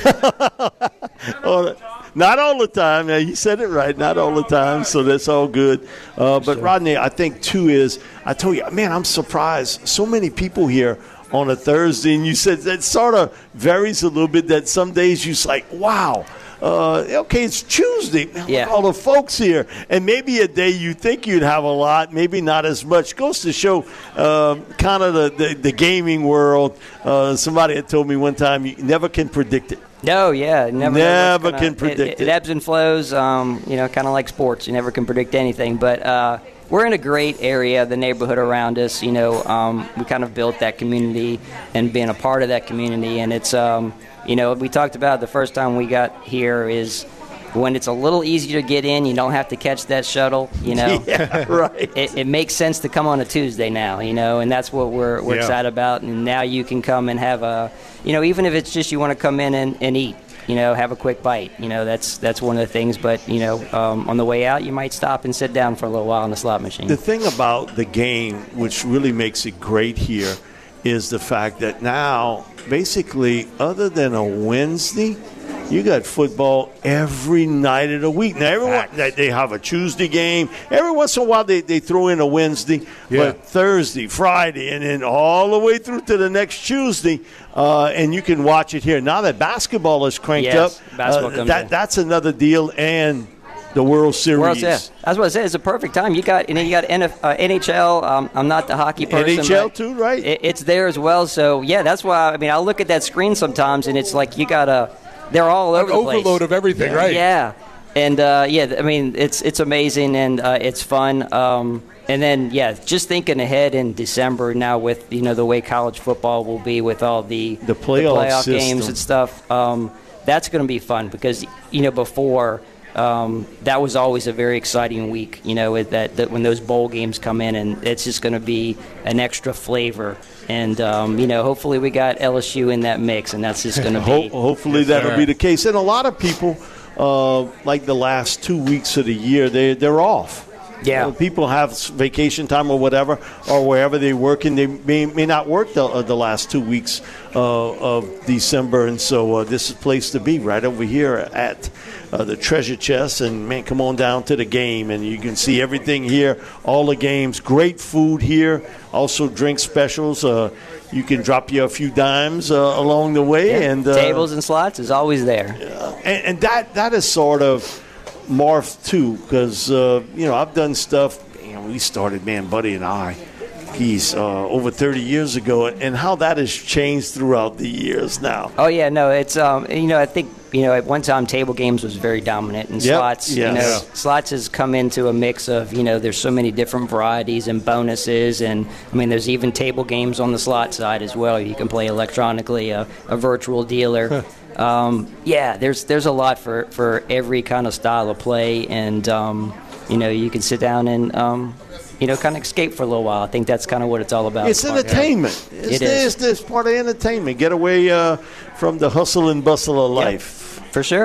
oh, not all the time. Yeah, you said it right. Not all the time, so that's all good. Uh, but, Rodney, I think, too, is I told you, man, I'm surprised. So many people here on a Thursday, and you said that sort of varies a little bit, that some days you're like, wow, uh, okay, it's Tuesday. Yeah. All the folks here. And maybe a day you think you'd have a lot, maybe not as much. Goes to show uh, kind of the, the, the gaming world. Uh, somebody had told me one time, you never can predict it. No, yeah, never, never gonna, can predict it, it. It ebbs and flows, um, you know, kind of like sports. You never can predict anything. But uh, we're in a great area, the neighborhood around us. You know, um, we kind of built that community and being a part of that community. And it's, um, you know, we talked about the first time we got here is when it's a little easier to get in, you don't have to catch that shuttle, you know. Yeah, right. It, it makes sense to come on a Tuesday now, you know, and that's what we're we're Yeah. excited about. And now you can come and have a, you know, even if it's just you want to come in and, and eat, you know, have a quick bite. You know, that's that's one of the things. But, you know, um, on the way out, you might stop and sit down for a little while on the slot machine. The thing about the game, which really makes it great here, is the fact that now, basically, other than a Wednesday, you got football every night of the week. Now, everyone, they, they have a Tuesday game. Every once in a while, they, they throw in a Wednesday. Yeah. But Thursday, Friday, and then all the way through to the next Tuesday, uh, and you can watch it here. Now that basketball is cranked Yes, up, basketball uh, comes that, in. that's another deal. And the World Series. World Series. That's what I said. It's a perfect time. You got, and then you got N F, uh, N H L. Um, I'm not the hockey person. N H L but too, right? It, it's there as well. So yeah, that's why. I mean, I look at that screen sometimes, and it's like you gotta. They're all over An the place. overload of everything, yeah. right? Yeah, and uh, yeah, I mean, it's it's amazing and uh, it's fun. Um, and then yeah, just thinking ahead in December now with you know the way college football will be with all the The playoff playoff system. games and stuff. Um, that's going to be fun because you know before. Um, that was always a very exciting week, you know, with that, that when those bowl games come in, and it's just going to be an extra flavor. And, um, you know, hopefully we got L S U in that mix, and that's just going to Ho- be. hopefully Yes, that'll sir. be the case. And a lot of people, uh, like the last two weeks of the year, they, they're off. Yeah. Uh, people have s- vacation time or whatever, or wherever they work, and they may, may not work the, uh, the last two weeks uh, of December. And so uh, this is a place to be right over here at uh, the Treasure Chest. And, man, come on down to the game, and you can see everything here, all the games. Great food here, also drink specials. Uh, you can drop you a few dimes uh, along the way. Yeah, and uh, tables and slots is always there. and, and that that is sort of morphed too, because uh, you know I've done stuff. You know, we started, man, Buddy and I. Geez, uh, over thirty years ago, and how that has changed throughout the years now. Oh yeah, no, it's um, you know, I think you know at one time table games was very dominant, and Yep, slots, you yes. know, Yeah. slots has come into a mix of you know, there's so many different varieties and bonuses, and I mean, there's even table games on the slot side as well. You can play electronically, a, a virtual dealer. um, yeah, there's there's a lot for for every kind of style of play, and um, you know, you can sit down and. Um, You know, kind of escape for a little while. I think that's kind of what it's all about. It's entertainment. It's, It is. It's, it's part of entertainment. Get away uh, from the hustle and bustle of life. For sure.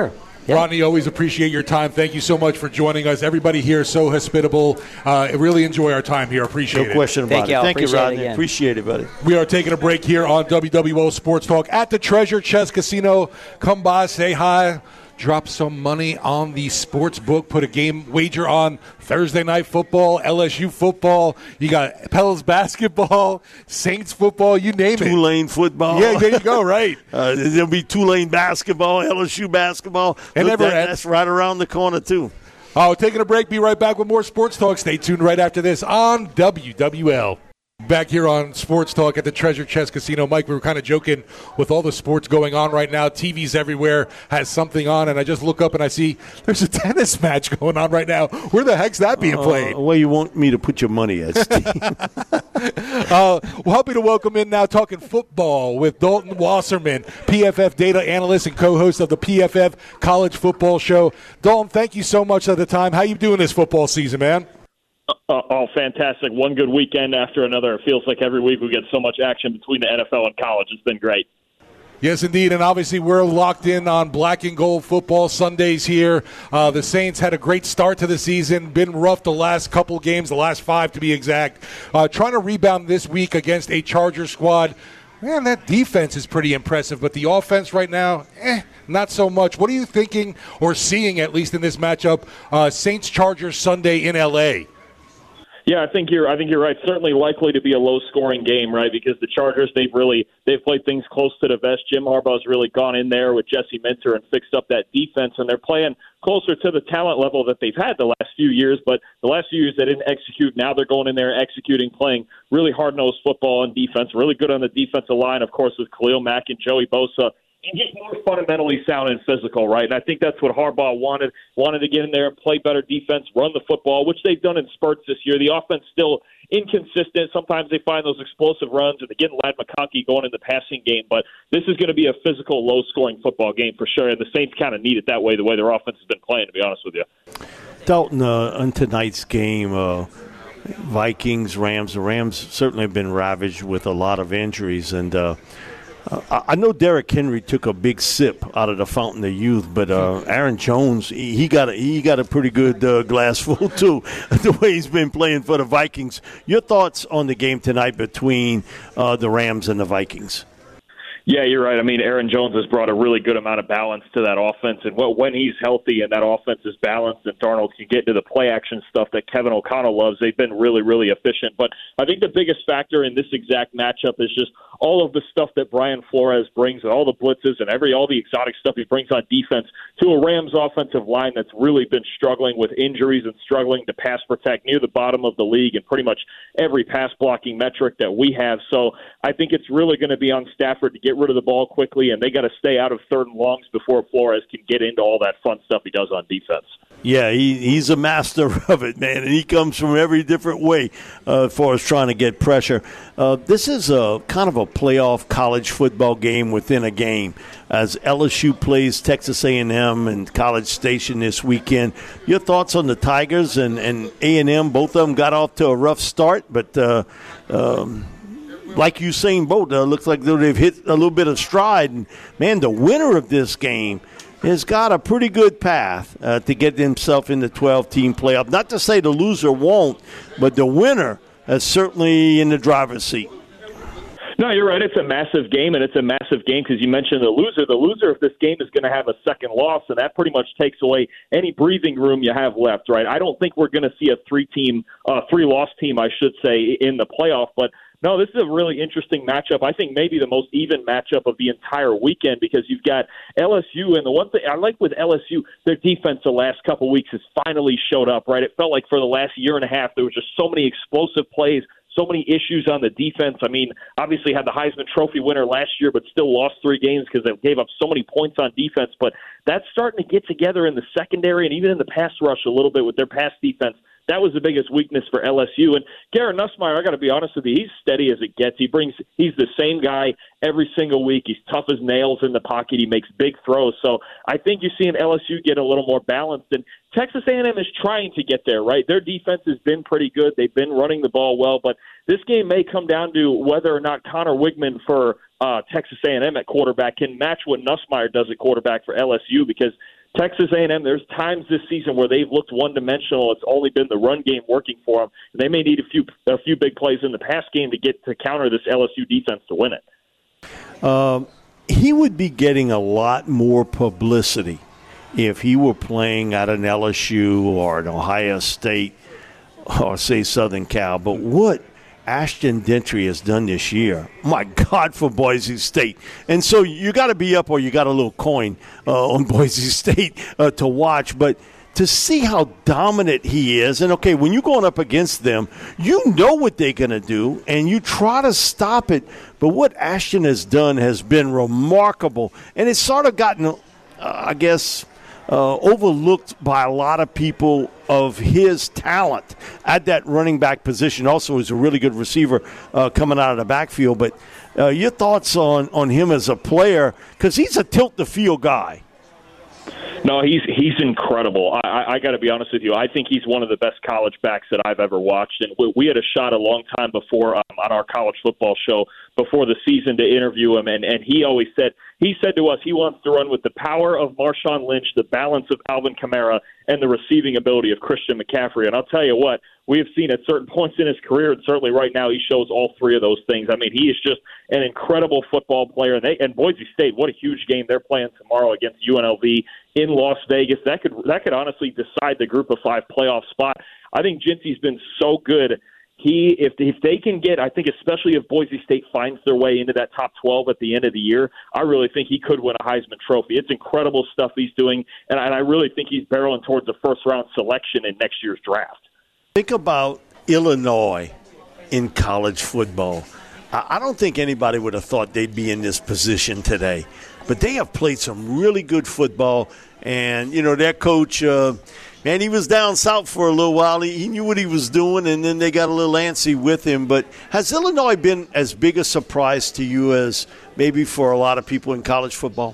Yeah. Rodney, always appreciate your time. Thank you so much for joining us. Everybody here is so hospitable. Uh, really enjoy our time here. Appreciate no it. No question about Thank it. you. Thank you, Rodney. It appreciate it, buddy. We are taking a break here on W W O Sports Talk at the Treasure Chest Casino. Come by, say hi. Drop some money on the sports book. Put a game wager on Thursday night football, L S U football. You got Pels basketball, Saints football, you name it. Tulane football. Yeah, there you go, right. uh, there'll be Tulane basketball, L S U basketball. And Look, never that, ends. that's right around the corner, too. Oh, taking a break. Be right back with more Sports Talk. Stay tuned right after this on W W L. Back here on Sports Talk at the Treasure Chest Casino. Mike, we were kind of joking with all the sports going on right now. T Vs everywhere has something on, and I just look up and I see there's a tennis match going on right now. Where the heck's that being played? Uh, where you want me to put your money at, Steve? uh, we're happy to welcome in now talking football with Dalton Wasserman, P F F data analyst and co-host of the P F F College Football Show. Dalton, thank you so much at the time. How you doing this football season, man? Uh, oh, fantastic. One good weekend after another. It feels like every week we get so much action between the N F L and college. It's been great. Yes, indeed, and obviously we're locked in on black and gold football Sundays here. Uh, the Saints had a great start to the season, been rough the last couple games, the last five to be exact. Uh, trying to rebound this week against a Chargers squad. Man, that defense is pretty impressive, but the offense right now, eh, not so much. What are you thinking or seeing, at least in this matchup, uh, Saints-Chargers Sunday in L A? Yeah, I think you're. I think you're right. Certainly likely to be a low-scoring game, right? Because the Chargers, they've really they've played things close to the vest. Jim Harbaugh's really gone in there with Jesse Minter and fixed up that defense, and they're playing closer to the talent level that they've had the last few years. But the last few years they didn't execute. Now they're going in there executing, playing really hard-nosed football on defense. Really good on the defensive line, of course, with Khalil Mack and Joey Bosa. And just more fundamentally sound and physical, right? And I think that's what Harbaugh wanted, wanted to get in there and play better defense, run the football, which they've done in spurts this year. The offense still inconsistent. Sometimes they find those explosive runs, and they get Ladd McConkey going in the passing game. But this is going to be a physical, low-scoring football game for sure, and the Saints kind of need it that way, the way their offense has been playing, to be honest with you. Dalton, uh, on tonight's game, uh, Vikings, Rams, the Rams certainly have been ravaged with a lot of injuries, and uh, Uh, I know Derrick Henry took a big sip out of the fountain of youth, but uh, Aaron Jones, he, he got a, he got a pretty good uh, glass full too. The way he's been playing for the Vikings. Your thoughts on the game tonight between uh, the Rams and the Vikings? Yeah, you're right. I mean, Aaron Jones has brought a really good amount of balance to that offense. And when he's healthy and that offense is balanced and Darnold can get into the play-action stuff that Kevin O'Connell loves, they've been really, really efficient. But I think the biggest factor in this exact matchup is just all of the stuff that Brian Flores brings, all the blitzes and every all the exotic stuff he brings on defense to a Rams offensive line that's really been struggling with injuries and struggling to pass protect near the bottom of the league in pretty much every pass-blocking metric that we have. So I think it's really going to be on Stafford to get rid of the ball quickly, and they got to stay out of third and longs before Flores can get into all that fun stuff he does on defense. Yeah, he, he's a master of it, man, and he comes from every different way uh, as far as trying to get pressure. Uh, this is a kind of a playoff college football game within a game as L S U plays Texas A and M and College Station this weekend. Your thoughts on the Tigers and, and A and M? Both of them got off to a rough start, but uh, um, like Usain Bolt, uh, looks like they've hit a little bit of stride. And, man, the winner of this game has got a pretty good path uh, to get himself in the twelve-team playoff. Not to say the loser won't, but the winner is certainly in the driver's seat. No, you're right. It's a massive game, and it's a massive game because you mentioned the loser. The loser of this game is going to have a second loss, and that pretty much takes away any breathing room you have left, right? I don't think we're going to see a three-team, uh, three-loss team, I should say, in the playoff, but no, this is a really interesting matchup. I think maybe the most even matchup of the entire weekend because you've got L S U, and the one thing I like with L S U, their defense the last couple of weeks has finally showed up, right? It felt like for the last year and a half there was just so many explosive plays, so many issues on the defense. I mean, obviously had the Heisman Trophy winner last year, but still lost three games because they gave up so many points on defense. But that's starting to get together in the secondary and even in the pass rush a little bit with their pass defense. That was the biggest weakness for L S U. And Garrett Nussmeier, I got to be honest with you, he's steady as it gets. He brings, he's the same guy every single week. He's tough as nails in the pocket. He makes big throws. So I think you're seeing L S U get a little more balanced. And Texas A and M is trying to get there, right? Their defense has been pretty good. They've been running the ball well. But this game may come down to whether or not Connor Wigman for uh, Texas A and M at quarterback can match what Nussmeier does at quarterback for L S U because Texas A and M, there's times this season where they've looked one-dimensional. It's only been the run game working for them. They may need a few a few big plays in the pass game to get to counter this L S U defense to win it. Um, he would be getting a lot more publicity if he were playing at an L S U or an Ohio State or, say, Southern Cal. But what Ashton Gentry has done this year, my God, for Boise State. And so you got to be up or you got a little coin uh, on Boise State uh, to watch. But to see how dominant he is, and, okay, when you're going up against them, you know what they're going to do, and you try to stop it. But what Ashton has done has been remarkable. And it's sort of gotten, uh, I guess, uh, overlooked by a lot of people of his talent at that running back position. Also, he's a really good receiver uh, coming out of the backfield. But uh, your thoughts on, on him as a player, because he's a tilt-the-field guy. No, he's he's incredible. I, I, I got to be honest with you. I think he's one of the best college backs that I've ever watched. And we, we had a shot a long time before um, on our college football show before the season to interview him, and, and he always said he said to us he wants to run with the power of Marshawn Lynch, the balance of Alvin Kamara, and the receiving ability of Christian McCaffrey. And I'll tell you what, we have seen at certain points in his career, and certainly right now, he shows all three of those things. I mean, he is just an incredible football player. And, they, and Boise State, what a huge game they're playing tomorrow against U N L V in Las Vegas. That could that could honestly decide the Group of Five playoff spot. I think Jinty's been so good. He, if if they can get, I think especially if Boise State finds their way into that top twelve at the end of the year, I really think he could win a Heisman Trophy. It's incredible stuff he's doing, and I, and I really think he's barreling towards a first-round selection in next year's draft. Think about Illinois in college football. I don't think anybody would have thought they'd be in this position today. But they have played some really good football. And, you know, their coach, uh, man, he was down south for a little while. He, he knew what he was doing, and then they got a little antsy with him. But has Illinois been as big a surprise to you as maybe for a lot of people in college football?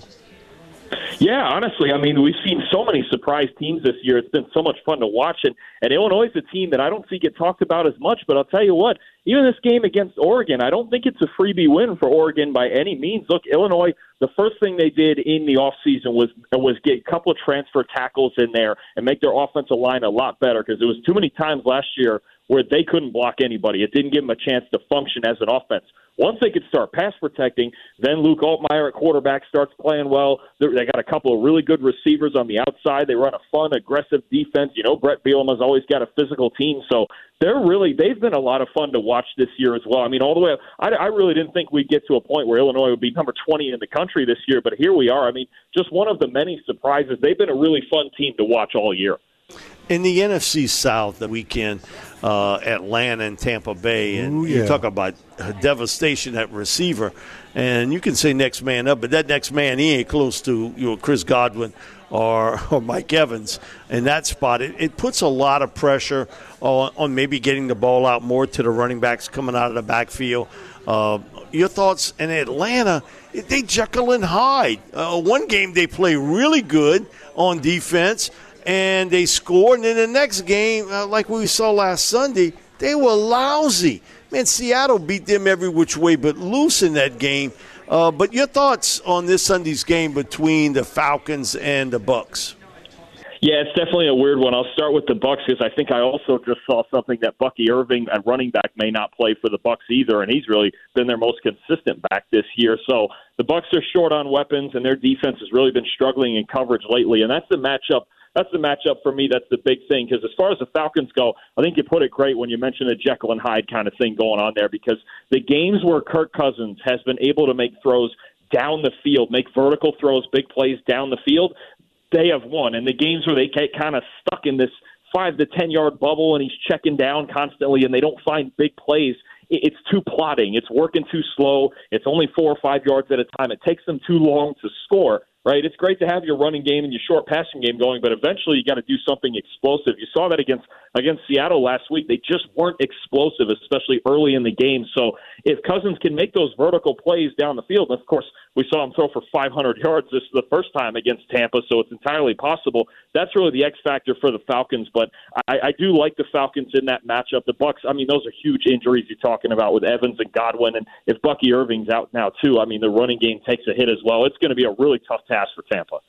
Yeah, honestly, I mean, we've seen so many surprise teams this year. It's been so much fun to watch. And, and Illinois is a team that I don't see get talked about as much. But I'll tell you what, even this game against Oregon, I don't think it's a freebie win for Oregon by any means. Look, Illinois, the first thing they did in the offseason was was get a couple of transfer tackles in there and make their offensive line a lot better, because there was too many times last year where they couldn't block anybody. It didn't give them a chance to function as an offense. Once they could start pass protecting, then Luke Altmaier at quarterback starts playing well. They got a couple of really good receivers on the outside. They run a fun, aggressive defense. You know, Brett Bielema's always got a physical team, so they're really they've been a lot of fun to watch this year as well. I mean, all the way up, I, I really didn't think we'd get to a point where Illinois would be number twenty in the country this year, but here we are. I mean, just one of the many surprises. They've been a really fun team to watch all year. In the N F C South, the weekend, uh, Atlanta and Tampa Bay, and Ooh, yeah. you talk about devastation at receiver, and you can say next man up, but that next man, he ain't close to you know Chris Godwin or, or Mike Evans in that spot. It, it puts a lot of pressure on, on maybe getting the ball out more to the running backs coming out of the backfield. Uh, your thoughts in Atlanta? They Jekyll and Hyde. Uh, one game they play really good on defense, and they scored. And then the next game, uh, like we saw last Sunday, they were lousy. Man, Seattle beat them every which way but loose in that game. Uh, but your thoughts on this Sunday's game between the Falcons and the Bucs? Yeah, it's definitely a weird one. I'll start with the Bucs because I think I also just saw something that Bucky Irving, at running back, may not play for the Bucs either, and he's really been their most consistent back this year. So the Bucs are short on weapons, and their defense has really been struggling in coverage lately, and that's the matchup. That's the matchup for me. That's the big thing, because as far as the Falcons go, I think you put it great when you mentioned a Jekyll and Hyde kind of thing going on there, because the games where Kirk Cousins has been able to make throws down the field, make vertical throws, big plays down the field, they have won. And the games where they get kind of stuck in this five to ten-yard bubble and he's checking down constantly and they don't find big plays, it's too plodding. It's working too slow. It's only four or five yards at a time. It takes them too long to score. Right, it's great to have your running game and your short passing game going, but eventually you got to do something explosive. You saw that against against Seattle last week. They just weren't explosive, especially early in the game. So if Cousins can make those vertical plays down the field, and of course we saw him throw for five hundred yards this the first time against Tampa, so it's entirely possible. That's really the X factor for the Falcons. But I, I do like the Falcons in that matchup. The Bucs, I mean, those are huge injuries you're talking about with Evans and Godwin, and if Bucky Irving's out now too, I mean, the running game takes a hit as well. It's going to be a really tough task for Tampa.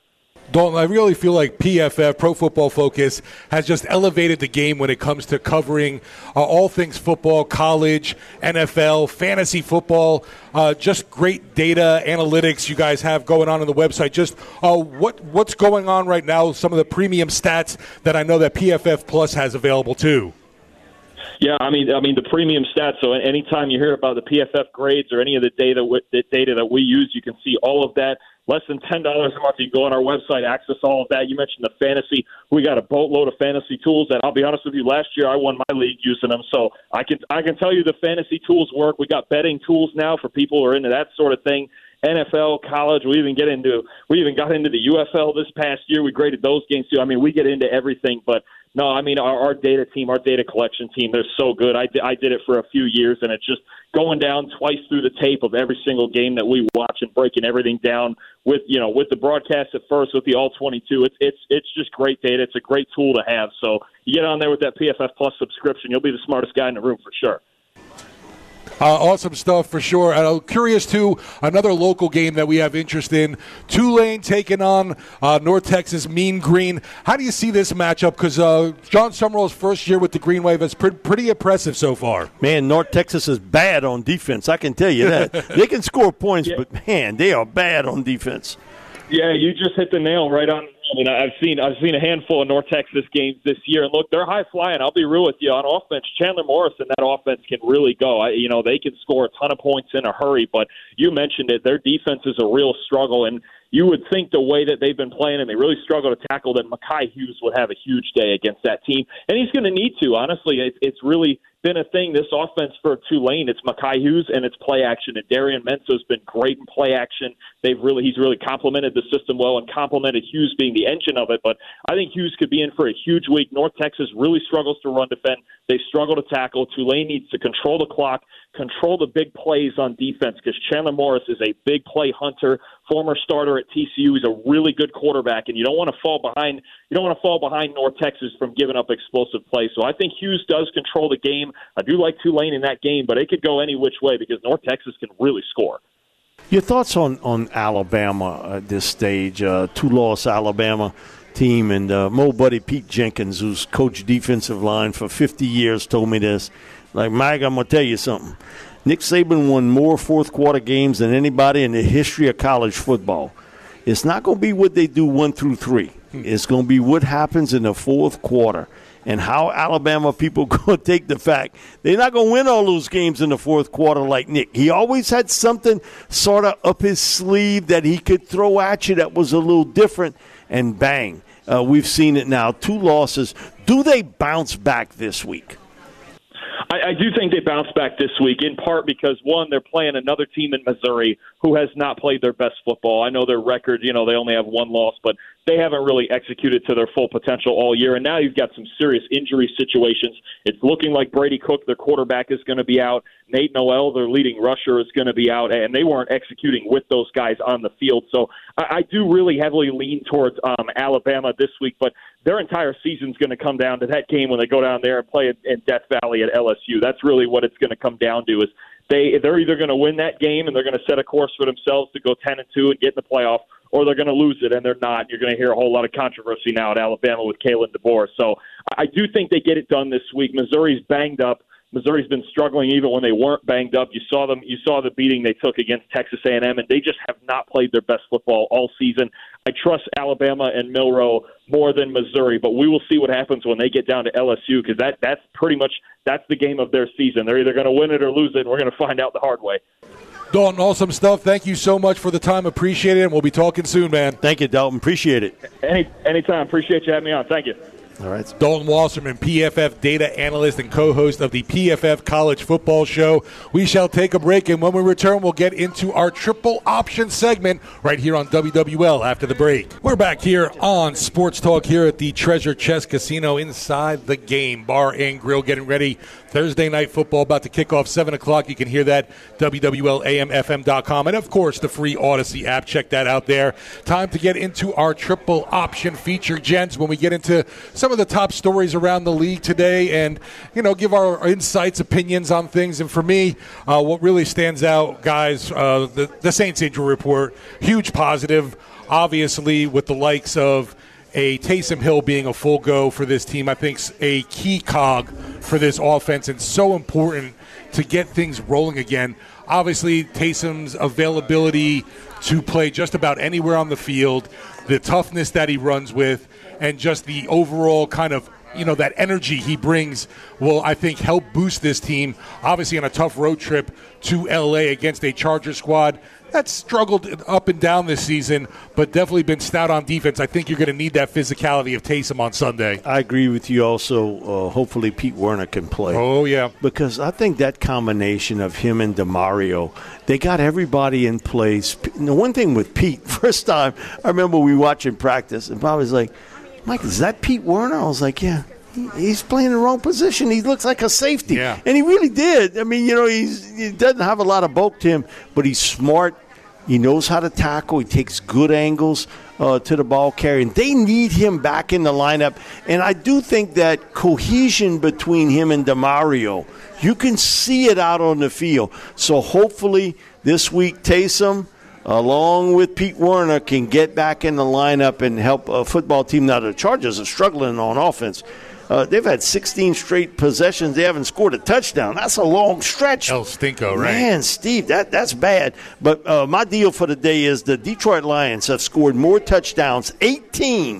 Dalton, I really feel like P F F, Pro Football Focus, has just elevated the game when it comes to covering uh, all things football, college, N F L, fantasy football, uh, just great data analytics you guys have going on on the website. Just uh, what what's going on right now, some of the premium stats that I know that P F F Plus has available too. Yeah, I mean, I mean the premium stats. So anytime you hear about the P F F grades or any of the data, the data that we use, you can see all of that. Less than ten dollars a month. You go on our website, access all of that. You mentioned the fantasy. We got a boatload of fantasy tools, and I'll be honest with you, last year I won my league using them. So I can I can tell you the fantasy tools work. We got betting tools now for people who are into that sort of thing. N F L, college. We even get into we even got into the U F L this past year. We graded those games too. I mean, we get into everything, but. No, I mean, our, our data team, our data collection team, they're so good. I, I did it for a few years, and it's just going down twice through the tape of every single game that we watch and breaking everything down with, you know, with the broadcast at first, with the all twenty-two. It's it's it's just great data. It's a great tool to have. So you get on there with that P F F Plus subscription, you'll be the smartest guy in the room for sure. Uh, awesome stuff for sure. And I'm curious, too, another local game that we have interest in, Tulane taking on uh, North Texas Mean Green. How do you see this matchup? Because uh, John Summerall's first year with the Green Wave is pre- pretty impressive so far. Man, North Texas is bad on defense. I can tell you that. They can score points, yeah. but, man, they are bad on defense. Yeah, you just hit the nail right on. I mean, I've seen I've seen a handful of North Texas games this year, and look, they're high flying. I'll be real with you on offense. Chandler Morris and that offense can really go. I, you know, they can score a ton of points in a hurry. But you mentioned it; their defense is a real struggle, and you would think the way that they've been playing and they really struggle to tackle that Mekhi Hughes would have a huge day against that team, and he's going to need to. Honestly, it, it's really been a thing, this offense for Tulane. It's Mekhi Hughes and it's play action, and Darian Menso's been great in play action. They've really he's really complemented the system well and complemented Hughes being the engine of it. But I think Hughes could be in for a huge week. North Texas really struggles to run defend. They struggle to tackle. Tulane needs to control the clock, control the big plays on defense, because Chandler Morris is a big play hunter, former starter at T C U. He's a really good quarterback, and you don't want to fall behind. You don't want to fall behind North Texas from giving up explosive plays. So I think Hughes does control the game. I do like Tulane in that game, but it could go any which way because North Texas can really score. Your thoughts on, on Alabama at this stage? Uh, two-loss Alabama team, and uh, my old buddy Pete Jenkins, who's coached defensive line for fifty years, told me this. Like, Mike, I'm going to tell you something. Nick Saban won more fourth-quarter games than anybody in the history of college football. It's not going to be what they do one through three. It's going to be what happens in the fourth quarter and how Alabama people going to take the fact they're not going to win all those games in the fourth quarter like Nick. He always had something sort of up his sleeve that he could throw at you that was a little different, and bang, uh, we've seen it now. Two losses. Do they bounce back this week? I, I do think they bounce back this week, in part because, one, they're playing another team in Missouri who has not played their best football. I know their record, you know, they only have one loss, but they haven't really executed to their full potential all year. And now you've got some serious injury situations. It's looking like Brady Cook, their quarterback, is going to be out. Nate Noel, their leading rusher, is going to be out. And they weren't executing with those guys on the field. So I, I do really heavily lean towards um, Alabama this week. But their entire season's going to come down to that game when they go down there and play in, in Death Valley at L S U. That's really what it's going to come down to, is they, they're either going to win that game and they're going to set a course for themselves to go ten and two and get in the playoff, or they're going to lose it and they're not. You're going to hear a whole lot of controversy now at Alabama with Kalen DeBoer. So I do think they get it done this week. Missouri's banged up. Missouri's been struggling even when they weren't banged up. You saw them. You saw the beating they took against Texas A and M, and they just have not played their best football all season. I trust Alabama and Milroe more than Missouri, but we will see what happens when they get down to L S U, because that, that's pretty much that's the game of their season. They're either going to win it or lose it, and we're going to find out the hard way. Dalton, awesome stuff. Thank you so much for the time. Appreciate it, and we'll be talking soon, man. Thank you, Dalton. Appreciate it. Any Anytime. Appreciate you having me on. Thank you. All right. Dalton Wasserman, P F F data analyst and co-host of the P F F College Football Show. We shall take a break, and when we return, we'll get into our triple option segment right here on W W L after the break. We're back here on Sports Talk here at the Treasure Chest Casino inside the Game Bar and Grill, getting ready. Thursday night football about to kick off seven o'clock. You can hear that, W W L A M F M dot com. And, of course, the free Odyssey app. Check that out there. Time to get into our triple option feature, gents, when we get into some of the top stories around the league today and, you know, give our insights, opinions on things. And for me, uh, what really stands out, guys, uh, the, the Saints injury report, huge positive. obviously with the likes of a Taysom Hill being a full go for this team, I think a key cog for this offense and so important to get things rolling again. Obviously, Taysom's availability to play just about anywhere on the field, the toughness that he runs with, and just the overall kind of, you know, that energy he brings will, I think, help boost this team, obviously on a tough road trip to L A against a Charger squad that's struggled up and down this season, but definitely been stout on defense. I think you're going to need that physicality of Taysom on Sunday. I agree with you also. Uh, hopefully Pete Werner can play. Oh, yeah. Because I think that combination of him and DeMario, they got everybody in place. The one thing with Pete, first time, I remember we watching practice, and Bob was like, Mike, is that Pete Werner? I was like, yeah. He's playing the wrong position. He looks like a safety. Yeah. And he really did. I mean, you know, he's, he doesn't have a lot of bulk to him, but he's smart. He knows how to tackle. He takes good angles uh, to the ball carrier. And they need him back in the lineup. And I do think that cohesion between him and DeMario, you can see it out on the field. So hopefully this week Taysom, along with Pete Werner, can get back in the lineup and help a football team. Now the Chargers are struggling on offense. Uh, they've had sixteen straight possessions. They haven't scored a touchdown. That's a long stretch. El Stinko, right? Man, Steve, that, that's bad. But uh, my deal for the day is the Detroit Lions have scored more touchdowns, eighteen,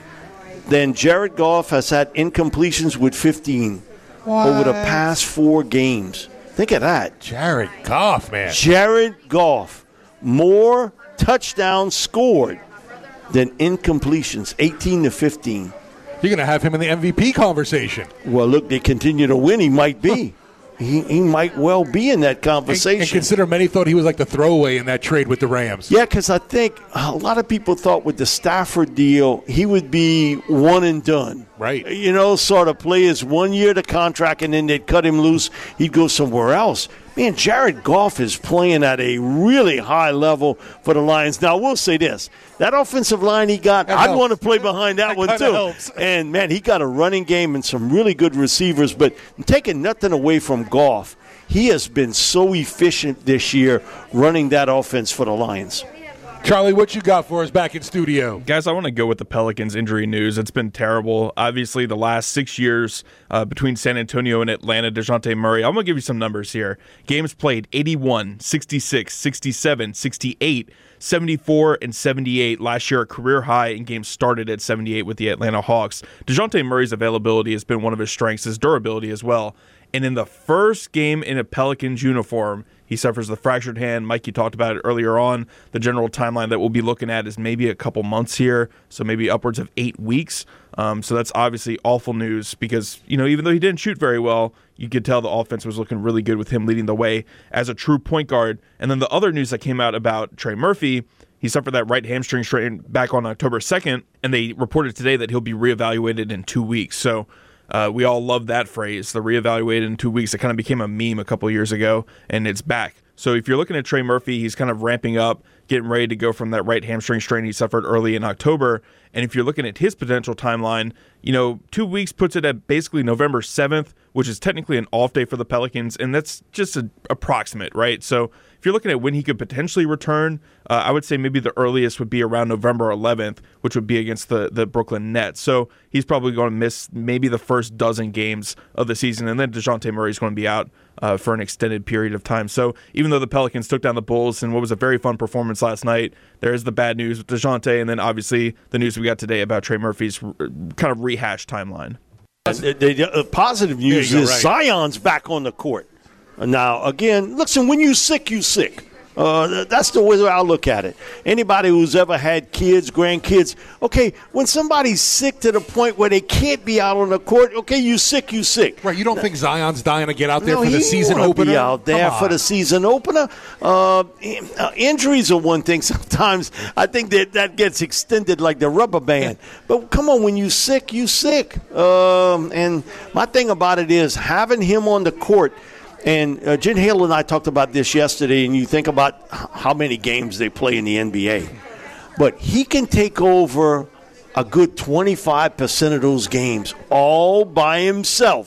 than Jared Goff has had incompletions with fifteen what? over the past four games. Think of that. Jared Goff, man. Jared Goff, more touchdowns scored than incompletions, eighteen to fifteen. You're going to have him in the M V P conversation. Well, look, they continue to win. He might be. he, he might well be in that conversation. And, and consider many thought he was like the throwaway in that trade with the Rams. Yeah, because I think a lot of people thought with the Stafford deal, he would be one and done. Right. You know, sort of play his one year to contract, and then they'd cut him loose. He'd go somewhere else. Man, Jared Goff is playing at a really high level for the Lions. Now, we'll say this. That offensive line he got, that I'd helps. want to play behind that, that one, too. Helps. And, man, he got a running game and some really good receivers. But taking nothing away from Goff, he has been so efficient this year running that offense for the Lions. Charlie, what you got for us back in studio? Guys, I want to go with the Pelicans injury news. It's been terrible. Obviously, the last six years uh, between San Antonio and Atlanta, DeJounte Murray. I'm going to give you some numbers here. Games played, eighty-one, sixty-six, sixty-seven, sixty-eight, seventy-four, and seventy-eight. Last year, a career high, and games started at seventy-eight with the Atlanta Hawks. DeJounte Murray's availability has been one of his strengths, his durability as well. And in the first game in a Pelicans uniform, he suffers the fractured hand. Mike, you talked about it earlier on. The general timeline that we'll be looking at is maybe a couple months here, so maybe upwards of eight weeks. Um, so that's obviously awful news because, you know, even though he didn't shoot very well, you could tell the offense was looking really good with him leading the way as a true point guard. And then the other news that came out about Trey Murphy, he suffered that right hamstring strain back on October second, and they reported today that he'll be reevaluated in two weeks. So Uh, we all love that phrase, the reevaluated in two weeks. It kind of became a meme a couple years ago, and it's back. So if you're looking at Trey Murphy, he's kind of ramping up, getting ready to go from that right hamstring strain he suffered early in October. And if you're looking at his potential timeline, you know, two weeks puts it at basically November seventh, which is technically an off day for the Pelicans, and that's just an approximate, right? So if you're looking at when he could potentially return, uh, I would say maybe the earliest would be around November eleventh, which would be against the, the Brooklyn Nets. So he's probably going to miss maybe the first dozen games of the season, and then DeJounte Murray is going to be out uh, for an extended period of time. So even though the Pelicans took down the Bulls in what was a very fun performance last night, there is the bad news with DeJounte, and then obviously the news we got today about Trey Murphy's r- kind of rehashed timeline. The, the, the positive news go, is right. Zion's back on the court. Now, again, listen, when you sick, you sick. Uh, that's the way I look at it. Anybody who's ever had kids, grandkids, okay, when somebody's sick to the point where they can't be out on the court, okay, you sick, you sick. Right, you don't think Zion's dying to get out there no, for the he season wanna opener? Be out there for the season opener. Uh, injuries are one thing. Sometimes I think that that gets extended like the rubber band. But come on, when you sick, you sick. Um, and my thing about it is having him on the court. And uh, Jen Hale and I talked about this yesterday, and you think about how many games they play in the N B A. But he can take over a good twenty-five percent of those games all by himself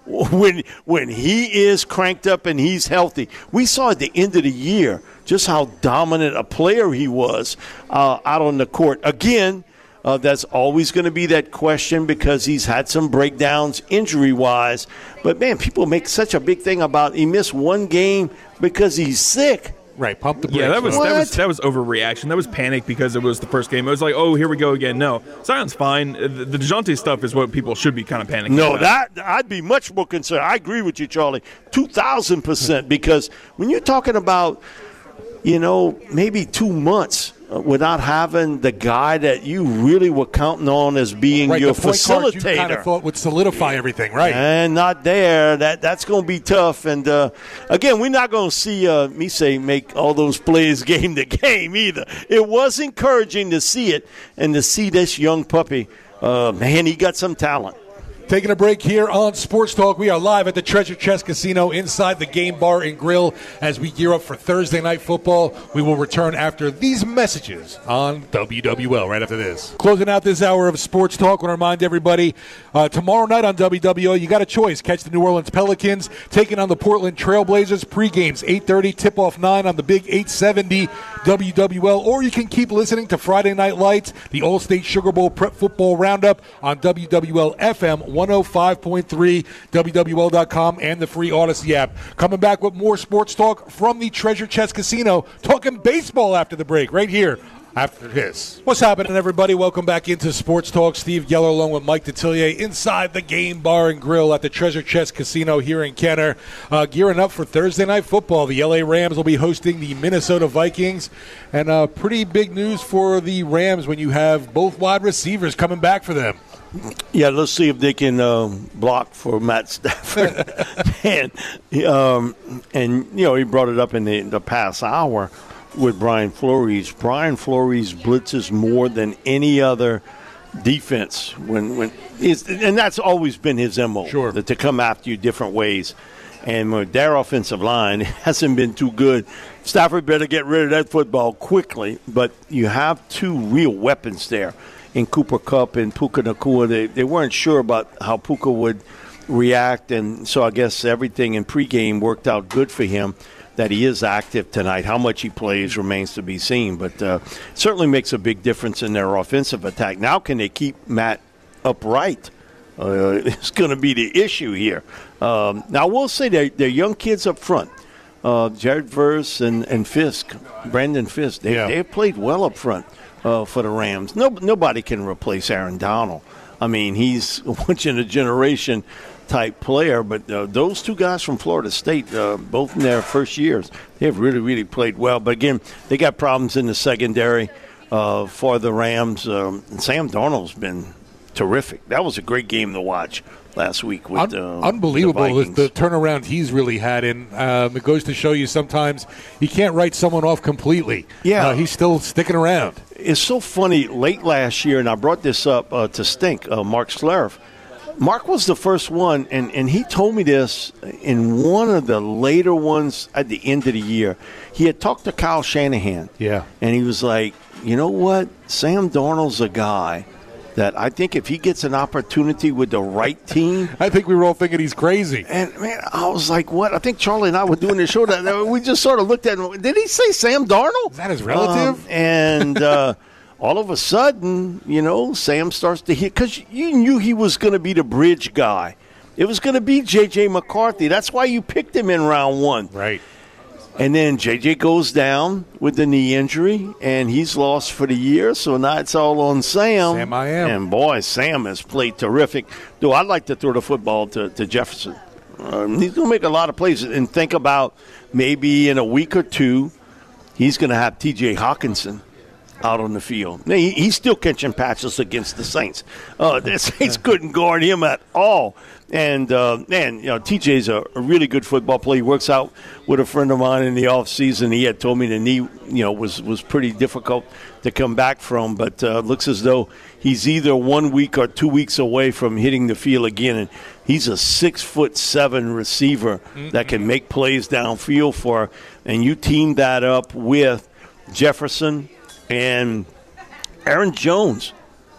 when when he is cranked up and he's healthy. We saw at the end of the year just how dominant a player he was uh, out on the court. Again, uh, that's always going to be that question because he's had some breakdowns injury-wise. But, man, people make such a big thing about he missed one game because he's sick. Right, pump the brakes. Yeah, that was What? that was that was overreaction. That was panic because it was the first game. It was like, oh, here we go again. No, Zion's fine. The, the DeJounte stuff is what people should be kind of panicking No, about. that I'd be much more concerned. I agree with you, Charlie, two thousand percent. Because when you're talking about, you know, maybe two months without having the guy that you really were counting on as being right, your the point guard you facilitator, kind of thought would solidify everything, right? and not there, that that's going to be tough. And uh, again, we're not going to see uh, me say make all those plays game to game either. It was encouraging to see it and to see this young puppy. Uh, man, he got some talent. Taking a break here on Sports Talk. We are live at the Treasure Chest Casino inside the Game Bar and Grill as we gear up for Thursday Night Football. We will return after these messages on W W L right after this. Closing out this hour of Sports Talk, I want to remind everybody, uh, tomorrow night on W W L, you got a choice. Catch the New Orleans Pelicans taking on the Portland Trailblazers. Pre-games eight thirty, tip-off nine on the big eight seventy W W L. Or you can keep listening to Friday Night Lights, the All-State Sugar Bowl Prep Football Roundup on W W L F M one oh five point three, W W L dot com, and the free Odyssey app. Coming back with more sports talk from the Treasure Chest Casino. Talking baseball after the break, right here after this. What's happening, everybody? Welcome back into Sports Talk. Steve Geller along with Mike Detillier inside the Game Bar and Grill at the Treasure Chest Casino here in Kenner. Uh, gearing up for Thursday Night Football. The L A Rams will be hosting the Minnesota Vikings. And uh, pretty big news for the Rams when you have both wide receivers coming back for them. Yeah, let's see if they can uh, block for Matt Stafford. and, um, and, you know, he brought it up in the, the past hour with Brian Flores. Brian Flores blitzes more than any other defense. When when And that's always been his M O, sure. to come after you different ways. And with their offensive line hasn't been too good. Stafford better get rid of that football quickly. But you have two real weapons there in Cooper Kupp and Puka Nacua. They, they weren't sure about how Puka would react, and so I guess everything in pregame worked out good for him, that he is active tonight. How much he plays remains to be seen, but uh, certainly makes a big difference in their offensive attack. Now can they keep Matt upright? Uh, it's going to be the issue here. Um, now, we'll say they're, they're young kids up front. Uh, Jared Verse and, and Fisk, Brandon Fisk, they, yeah. they played well up front. Uh, for the Rams. No, nobody can replace Aaron Donald. I mean, he's once in a generation type player, but uh, those two guys from Florida State, uh, both in their first years, they've really, really played well. But again, they got problems in the secondary uh, for the Rams. Um, Sam Darnold's been terrific. That was a great game to watch last week with Un- uh, unbelievable the, Vikings. the turnaround he's really had, and um, it goes to show you sometimes you can't write someone off completely. Yeah. uh, he's still sticking around. It's so funny. Late last year, and I brought this up uh, to Stink, uh, Mark Schlereth. Mark was the first one, and, and he told me this in one of the later ones at the end of the year. He had talked to Kyle Shanahan. Yeah. And he was like, you know what? Sam Darnold's a guy that I think if he gets an opportunity with the right team. I think we were all thinking he's crazy. And, man, I was like, what? I think Charlie and I were doing this show. That we just sort of looked at him. Did he say Sam Darnold? Is that his relative? Um, and uh, all of a sudden, you know, Sam starts to hit. Because you knew he was going to be the bridge guy. It was going to be J J. McCarthy. That's why you picked him in round one. Right. And then J J goes down with the knee injury, and he's lost for the year. So now it's all on Sam. Sam I am. And, boy, Sam has played terrific. Though I'd like to throw the football to, to Jefferson. Um, he's going to make a lot of plays. And think about maybe in a week or two, he's going to have T J Hawkinson out on the field. Now, he, he's still catching passes against the Saints. Uh, the Saints couldn't guard him at all. And, uh, man, you know, T J's a, a really good football player. He works out with a friend of mine in the offseason. He had told me the knee, you know, was, was pretty difficult to come back from. But uh, looks as though he's either one week or two weeks away from hitting the field again. And he's a six foot seven receiver mm-hmm. that can make plays downfield for her. And you team that up with Jefferson and Aaron Jones.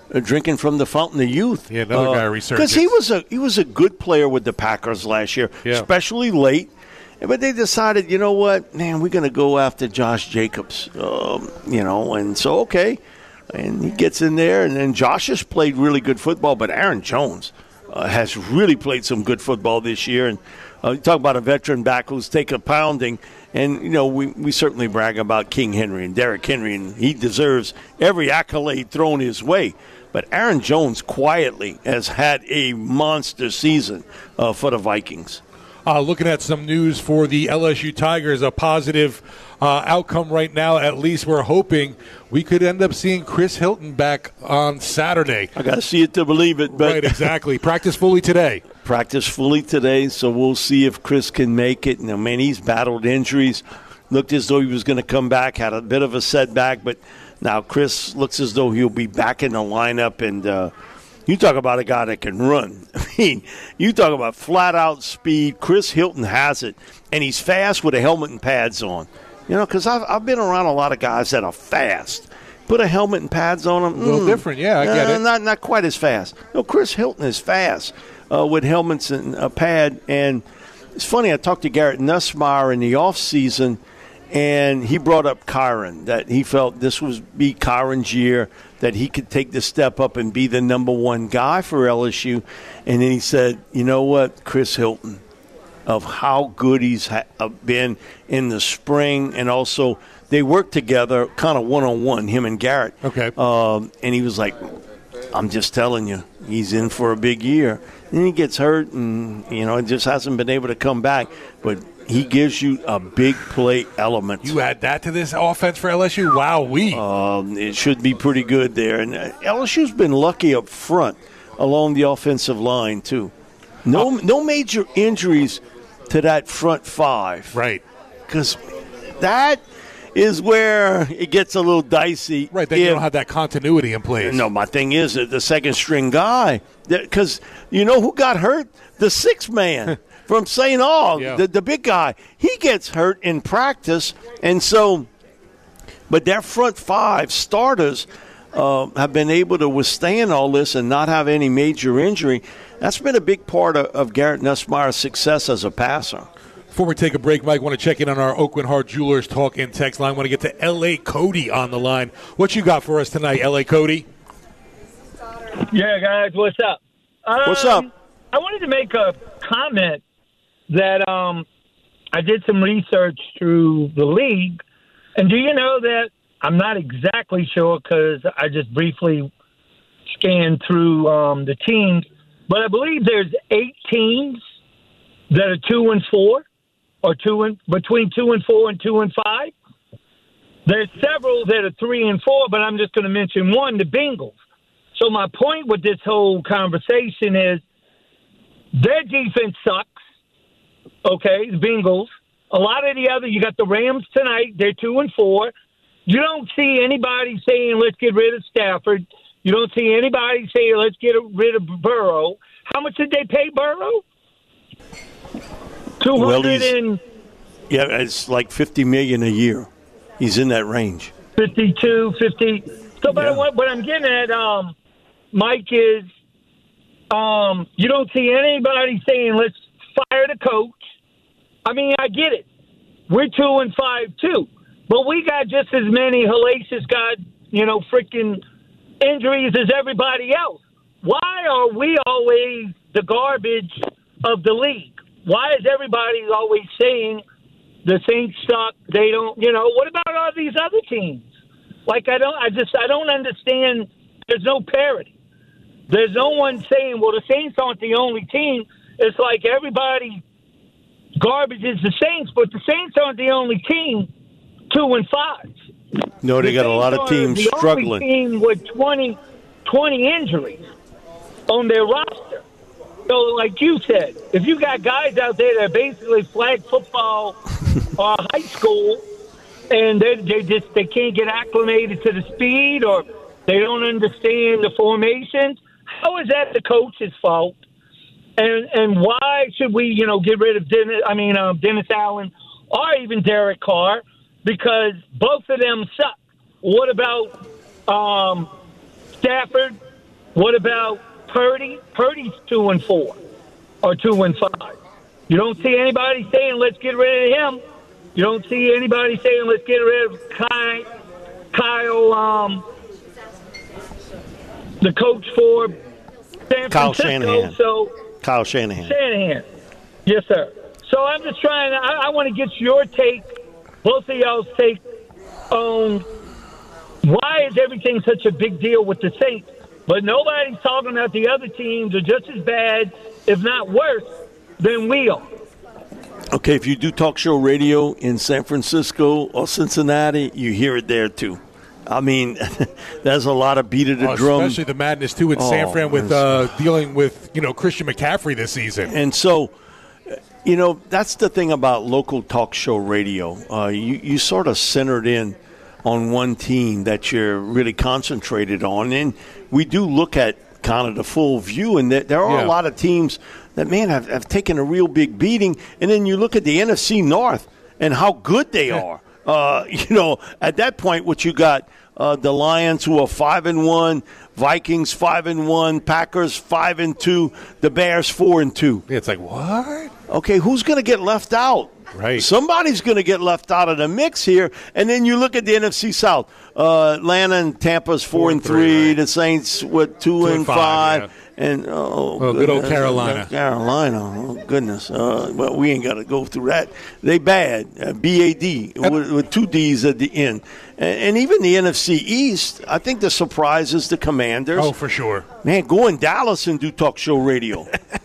uh, drinking from the fountain of youth. Yeah, another uh, guy researched because he was a he was a good player with the Packers last year, yeah. especially late. But they decided, you know what, man, we're going to go after Josh Jacobs, um, you know, and so okay, and he gets in there, and then Josh has played really good football, but Aaron Jones uh, has really played some good football this year, and uh, you talk about a veteran back who's taken a pounding, and you know we we certainly brag about King Henry and Derrick Henry, and he deserves every accolade thrown his way. But Aaron Jones quietly has had a monster season uh, for the Vikings. Uh, looking at some news for the L S U Tigers, a positive uh, outcome right now. At least we're hoping we could end up seeing Chris Hilton back on Saturday. I got to see it to believe it. But right, exactly. Practice fully today. Practice fully today, so we'll see if Chris can make it. And, I mean, he's battled injuries. Looked as though he was going to come back, had a bit of a setback. But now Chris looks as though he'll be back in the lineup, and uh, you talk about a guy that can run. I mean, you talk about flat-out speed. Chris Hilton has it, and he's fast with a helmet and pads on. You know, because I've, I've been around a lot of guys that are fast. Put a helmet and pads on them. A little mm, different, yeah, I get uh, it. Not, not quite as fast. No, Chris Hilton is fast uh, with helmets and a pad. And it's funny, I talked to Garrett Nussmeier in the offseason, and he brought up Kyron, that he felt this was be Kyron's year, that he could take the step up and be the number one guy for L S U. And then he said, you know what, Chris Hilton, of how good he's ha- been in the spring, and also they worked together kind of one-on-one, him and Garrett. Okay. Um, and he was like, I'm just telling you, he's in for a big year. Then he gets hurt, and, you know, just hasn't been able to come back. But he gives you a big play element. You add that to this offense for L S U? Wow, we. Um, it should be pretty good there. And uh, L S U's been lucky up front along the offensive line, too. No, uh, no major injuries to that front five. Right. Because that is where it gets a little dicey. Right, then if, you don't have that continuity in place. No, my thing is that the second-string guy, because you know who got hurt? The sixth man. From Saint Aug, yeah. the, the big guy, he gets hurt in practice, and so, but their front five starters uh, have been able to withstand all this and not have any major injury. That's been a big part of, of Garrett Nussmeier's success as a passer. Before we take a break, Mike, want to check in on our Oakland Heart Jewelers talk and text line. Want to get to L A Cody on the line. What you got for us tonight, L A Cody? Yeah, guys, what's up? Um, what's up? I wanted to make a comment that um, I did some research through the league, and do you know that I'm not exactly sure because I just briefly scanned through um, the teams, but I believe there's eight teams that are two and four, or two and between two and four and two and five. There's several that are three and four, but I'm just going to mention one, the Bengals. So my point with this whole conversation is their defense sucks. Okay, the Bengals. A lot of the other, you got the Rams tonight. They're two and four. You don't see anybody saying, let's get rid of Stafford. You don't see anybody saying, let's get rid of Burrow. How much did they pay Burrow? two hundred well, and yeah, it's like fifty million dollars a year. He's in that range. fifty-two, fifty. So, but yeah. what, what I'm getting at, um, Mike, is um, you don't see anybody saying, let's fire the coach. I mean, I get it. We're two and five too, but we got just as many hellacious, got you know, freaking injuries as everybody else. Why are we always the garbage of the league? Why is everybody always saying the Saints suck? They don't, you know. What about all these other teams? Like I don't, I just, I don't understand. There's no parity. There's no one saying, well, the Saints aren't the only team. It's like everybody garbage is the Saints, but the Saints aren't the only team two and five. No, they the got a lot of teams the struggling. Only team with twenty, twenty injuries on their roster. So, like you said, if you got guys out there that are basically flag football or high school, and they they just they can't get acclimated to the speed, or they don't understand the formations, how is that the coach's fault? And and why should we, you know, get rid of Dennis? I mean, um, Dennis Allen or even Derek Carr, because both of them suck. What about um, Stafford? What about Purdy? Purdy's two and four or two and five. You don't see anybody saying, let's get rid of him. You don't see anybody saying, let's get rid of Kyle, Kyle um, the coach for San Kyle Francisco. Shanahan. So, Kyle Shanahan. Shanahan. Yes, sir. So I'm just trying to, I, I want to get your take, both of y'all's take on why is everything such a big deal with the Saints, but nobody's talking about the other teams are just as bad, if not worse, than we are. Okay, if you do talk show radio in San Francisco or Cincinnati, you hear it there too. I mean, there's a lot of beat of the oh, drum. Especially the madness, too, in oh, San Fran with uh, dealing with, you know, Christian McCaffrey this season. And so, you know, that's the thing about local talk show radio. Uh, you, you sort of centered in on one team that you're really concentrated on. And we do look at kind of the full view, and there, there are yeah. a lot of teams that, man, have, have taken a real big beating. And then you look at the N F C North and how good they are. Uh, you know, at that point, what you got, uh, the Lions who are five and one, Vikings five and one, Packers five and two, the Bears four and two. It's like, what? Okay, who's going to get left out? Right. Somebody's going to get left out of the mix here. And then you look at the N F C South. Uh, Atlanta and Tampa's four, four and three. three right? The Saints, what, two, two and, and five. five. Yeah. And oh, well, good old Carolina. Carolina, oh goodness. Uh, well, we ain't got to go through that. They bad, uh, B A D with, with two D's at the end. And, and even the N F C East, I think the surprise is the Commanders. Oh, for sure. Man, go in Dallas and do talk show radio.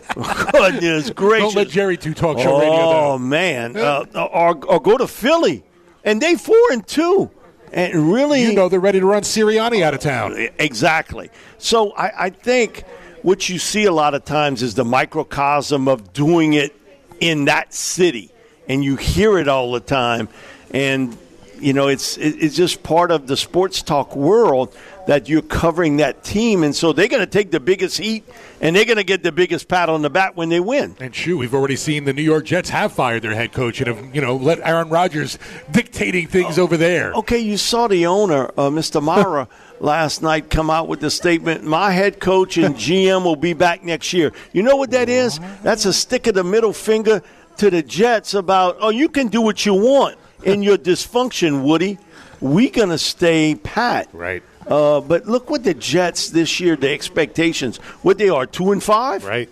Goodness gracious! Don't let Jerry do talk show oh, radio. Though. Oh man, uh, or or go to Philly, and they four and two. And really, you know, they're ready to run Sirianni out of town. Exactly. So I, I think what you see a lot of times is the microcosm of doing it in that city, and you hear it all the time. And you know, it's it's just part of the sports talk world that you're covering that team, and so they're going to take the biggest heat, and they're going to get the biggest pat on the back when they win. And shoot, we've already seen the New York Jets have fired their head coach and have, you know, let Aaron Rodgers dictating things oh, over there. Okay, you saw the owner, uh, Mister Mara, last night come out with the statement, my head coach and G M will be back next year. You know what that is? That's a stick of the middle finger to the Jets about, oh, you can do what you want in your dysfunction, Woody. We're going to stay pat. Right. Uh, but look what the Jets this year, the expectations, what they are, two and five? Right.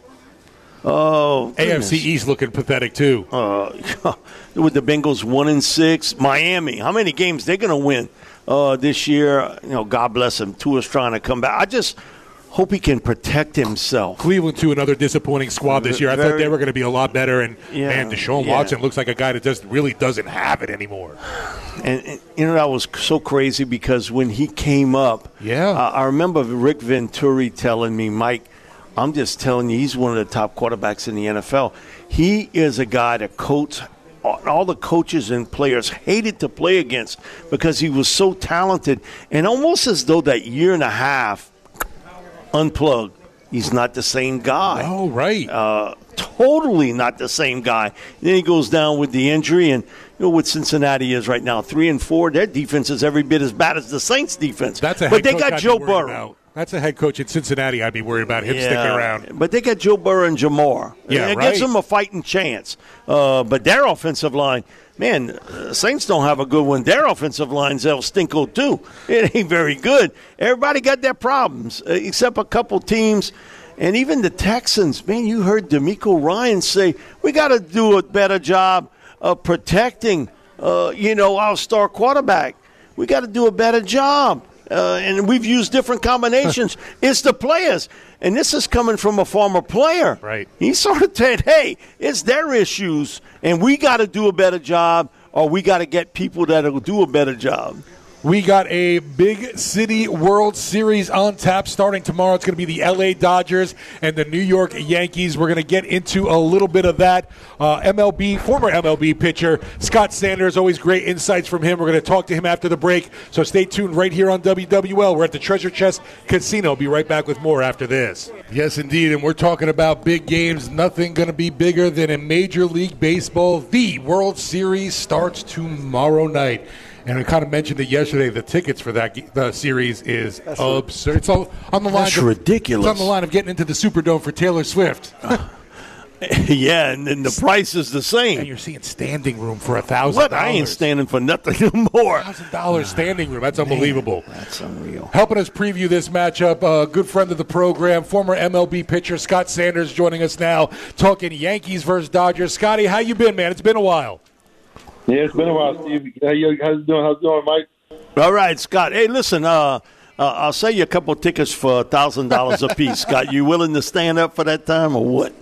Oh, goodness. A F C East looking pathetic, too. Uh, with the Bengals one and six. Miami, how many games they're going to win uh, this year? You know, God bless them. Tua's trying to come back. I just hope he can protect himself. Cleveland, too, another disappointing squad this year. I Very, thought they were going to be a lot better. And, yeah, man, Deshaun yeah. Watson looks like a guy that just really doesn't have it anymore. And, and, you know, that was so crazy because when he came up, yeah, uh, I remember Rick Venturi telling me, Mike, I'm just telling you, he's one of the top quarterbacks in the N F L. He is a guy that coach, all the coaches and players hated to play against because he was so talented. And almost as though that year and a half unplugged, he's not the same guy. Oh, right. Uh, totally not the same guy. And then he goes down with the injury, and you know what Cincinnati is right now, three and four. Their defense is every bit as bad as the Saints' defense. That's a head but they coach got I'd Joe be Burrow. About. That's a head coach in Cincinnati. I'd be worried about him yeah, sticking around. But they got Joe Burrow and Jamar. Yeah, it right. gives them a fighting chance. Uh, but their offensive line, man, uh, Saints don't have a good one. Their offensive line's El Stinko too. It ain't very good. Everybody got their problems, uh, except a couple teams. And even the Texans, man, you heard DeMeco Ryans say, we got to do a better job of protecting, uh, you know, our star quarterback. We got to do a better job. Uh, and we've used different combinations. It's the players. And this is coming from a former player. Right. He sort of said, hey, it's their issues, and we got to do a better job, or we got to get people that will do a better job. We got a big city World Series on tap starting tomorrow. It's going to be the L A Dodgers and the New York Yankees. We're going to get into a little bit of that. Uh, M L B, former M L B pitcher Scott Sanders, always great insights from him. We're going to talk to him after the break, so stay tuned right here on W W L. We're at the Treasure Chest Casino. Be right back with more after this. Yes, indeed, and we're talking about big games. Nothing going to be bigger than in Major League Baseball. The World Series starts tomorrow night. And we kind of mentioned it yesterday. The tickets for that the series is that's absurd. It's all on the line. That's of, ridiculous. It's on the line of getting into the Superdome for Taylor Swift. Yeah, and then the price is the same. And you're seeing standing room for a thousand. What? I ain't standing for nothing no more. Thousand dollars standing room. That's unbelievable. Man, that's unreal. Helping us preview this matchup, a uh, good friend of the program, former M L B pitcher Scott Sanders, joining us now, talking Yankees versus Dodgers. Scotty, how you been, man? It's been a while. Yeah, it's been a while, Steve. How you how's it doing? How's it doing, Mike? All right, Scott. Hey, listen. Uh, uh, I'll sell you a couple tickets for a thousand dollars a piece. Scott, you willing to stand up for that time or what?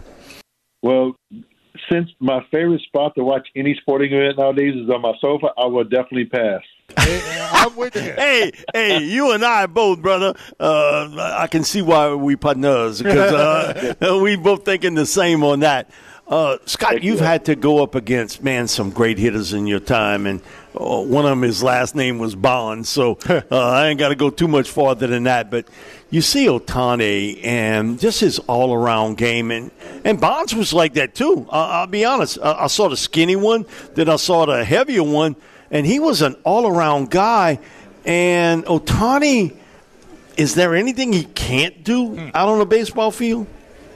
Well, since my favorite spot to watch any sporting event nowadays is on my sofa, I will definitely pass. Hey, I'm with you. hey, hey, you and I both, brother. Uh, I can see why we partners because uh, we both thinking the same on that. Uh, Scott, you've had to go up against, man, some great hitters in your time, and uh, one of them, his last name was Bonds, so uh, I ain't got to go too much farther than that. But you see Ohtani and just his all-around game, and, and Bonds was like that too. Uh, I'll be honest. I, I saw the skinny one, then I saw the heavier one, and he was an all-around guy. And Ohtani, is there anything he can't do out on the baseball field?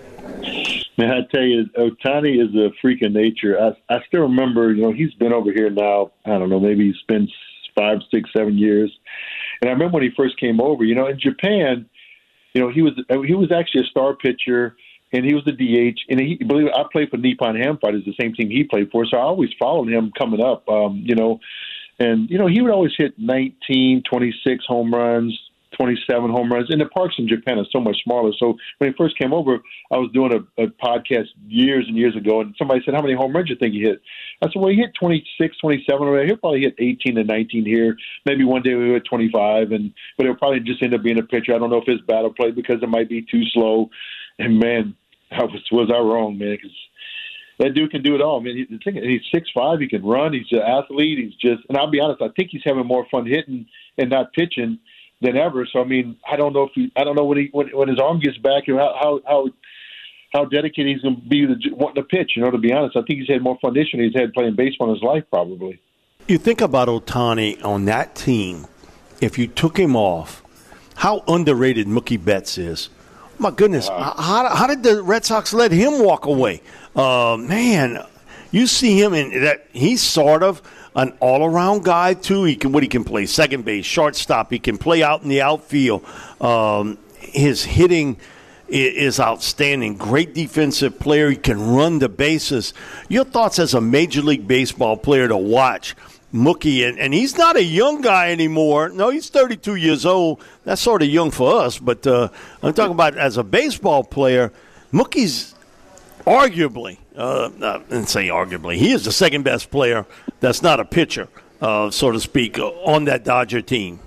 Man, I tell you, Ohtani is a freak of nature. I, I still remember, you know, he's been over here now, I don't know, maybe he's been five, six, seven years. And I remember when he first came over, you know, in Japan, you know, he was he was actually a star pitcher, and he was the D H. And he, believe it, I played for Nippon Ham Fighters, the same team he played for, so I always followed him coming up, um, you know. And, you know, he would always hit nineteen, twenty-six home runs, twenty-seven home runs. And the parks in Japan are so much smaller. So when he first came over, I was doing a, a podcast years and years ago, and somebody said, how many home runs do you think he hit? I said, well, he hit twenty-six, twenty-seven. He'll probably hit eighteen to nineteen here. Maybe one day we hit twenty-five, and but he'll probably just end up being a pitcher. I don't know if his battle play because it might be too slow. And, man, I was, was I wrong, man, because that dude can do it all. I mean, he, he's six five. He can run. He's an athlete. He's just – and I'll be honest, I think he's having more fun hitting and not pitching than ever. So I mean, I don't know if he, I don't know when he when, when his arm gets back, how how how, how dedicated he's going to be to wanting to pitch. You know, to be honest, I think he's had more fun this year than he's had playing baseball in his life, probably. You think about Ohtani on that team. If you took him off, how underrated Mookie Betts is. My goodness, uh, how how did the Red Sox let him walk away? Uh, man, you see him in that he's sort of an all-around guy, too. He can what he can play second base, shortstop. He can play out in the outfield. Um, his hitting is outstanding. Great defensive player. He can run the bases. Your thoughts as a Major League Baseball player to watch Mookie, and, and he's not a young guy anymore. No, he's thirty-two years old. That's sort of young for us, but uh, I'm talking about as a baseball player, Mookie's arguably, uh, I didn't say arguably, he is the second best player that's not a pitcher, uh, so to speak, on that Dodger team.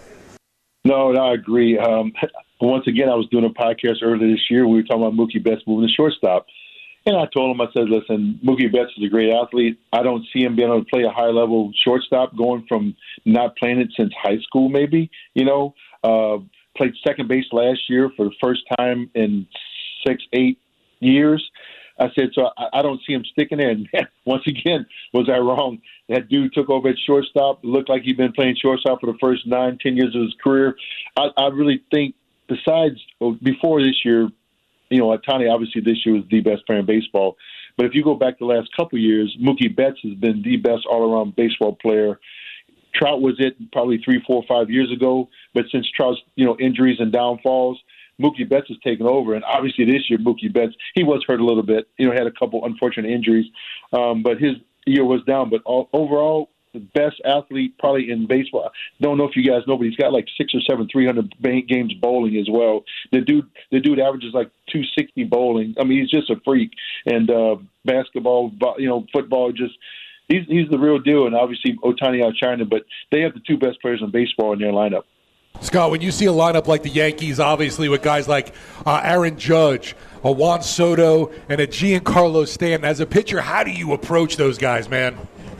No, no I agree. Um, once again, I was doing a podcast earlier this year. We were talking about Mookie Betts moving to shortstop. And I told him, I said, listen, Mookie Betts is a great athlete. I don't see him being able to play a high-level shortstop going from not playing it since high school maybe, you know. Uh, played second base last year for the first time in six, eight years. I said, so I, I don't see him sticking there. And once again, was I wrong? That dude took over at shortstop. It looked like he'd been playing shortstop for the first nine, ten years of his career. I, I really think besides before this year, you know, Ohtani obviously this year was the best player in baseball. But if you go back the last couple of years, Mookie Betts has been the best all-around baseball player. Trout was it probably three, four, five years ago. But since Trout's, you know, injuries and downfalls, Mookie Betts has taken over. And obviously this year, Mookie Betts, he was hurt a little bit. You know, had a couple unfortunate injuries. Um, but his year was down. But all, overall, the best athlete probably in baseball. Don't know if you guys know, but he's got like six or seven three hundred games bowling as well. The dude, the dude averages like two sixty bowling. I mean, he's just a freak. And uh, basketball, you know, football, just he's he's the real deal. And obviously Ohtani outshined him, but they have the two best players in baseball in their lineup. Scott, when you see a lineup like the Yankees, obviously with guys like uh, Aaron Judge, a Juan Soto, and a Giancarlo Stanton, as a pitcher, how do you approach those guys, man?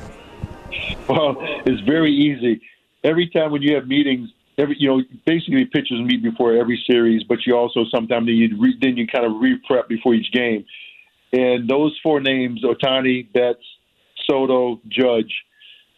Well, it's very easy. Every time when you have meetings, every you know, basically pitchers meet before every series, but you also sometimes you re, then you kind of re-prep before each game. And those four names, Ohtani, Betts, Soto, Judge,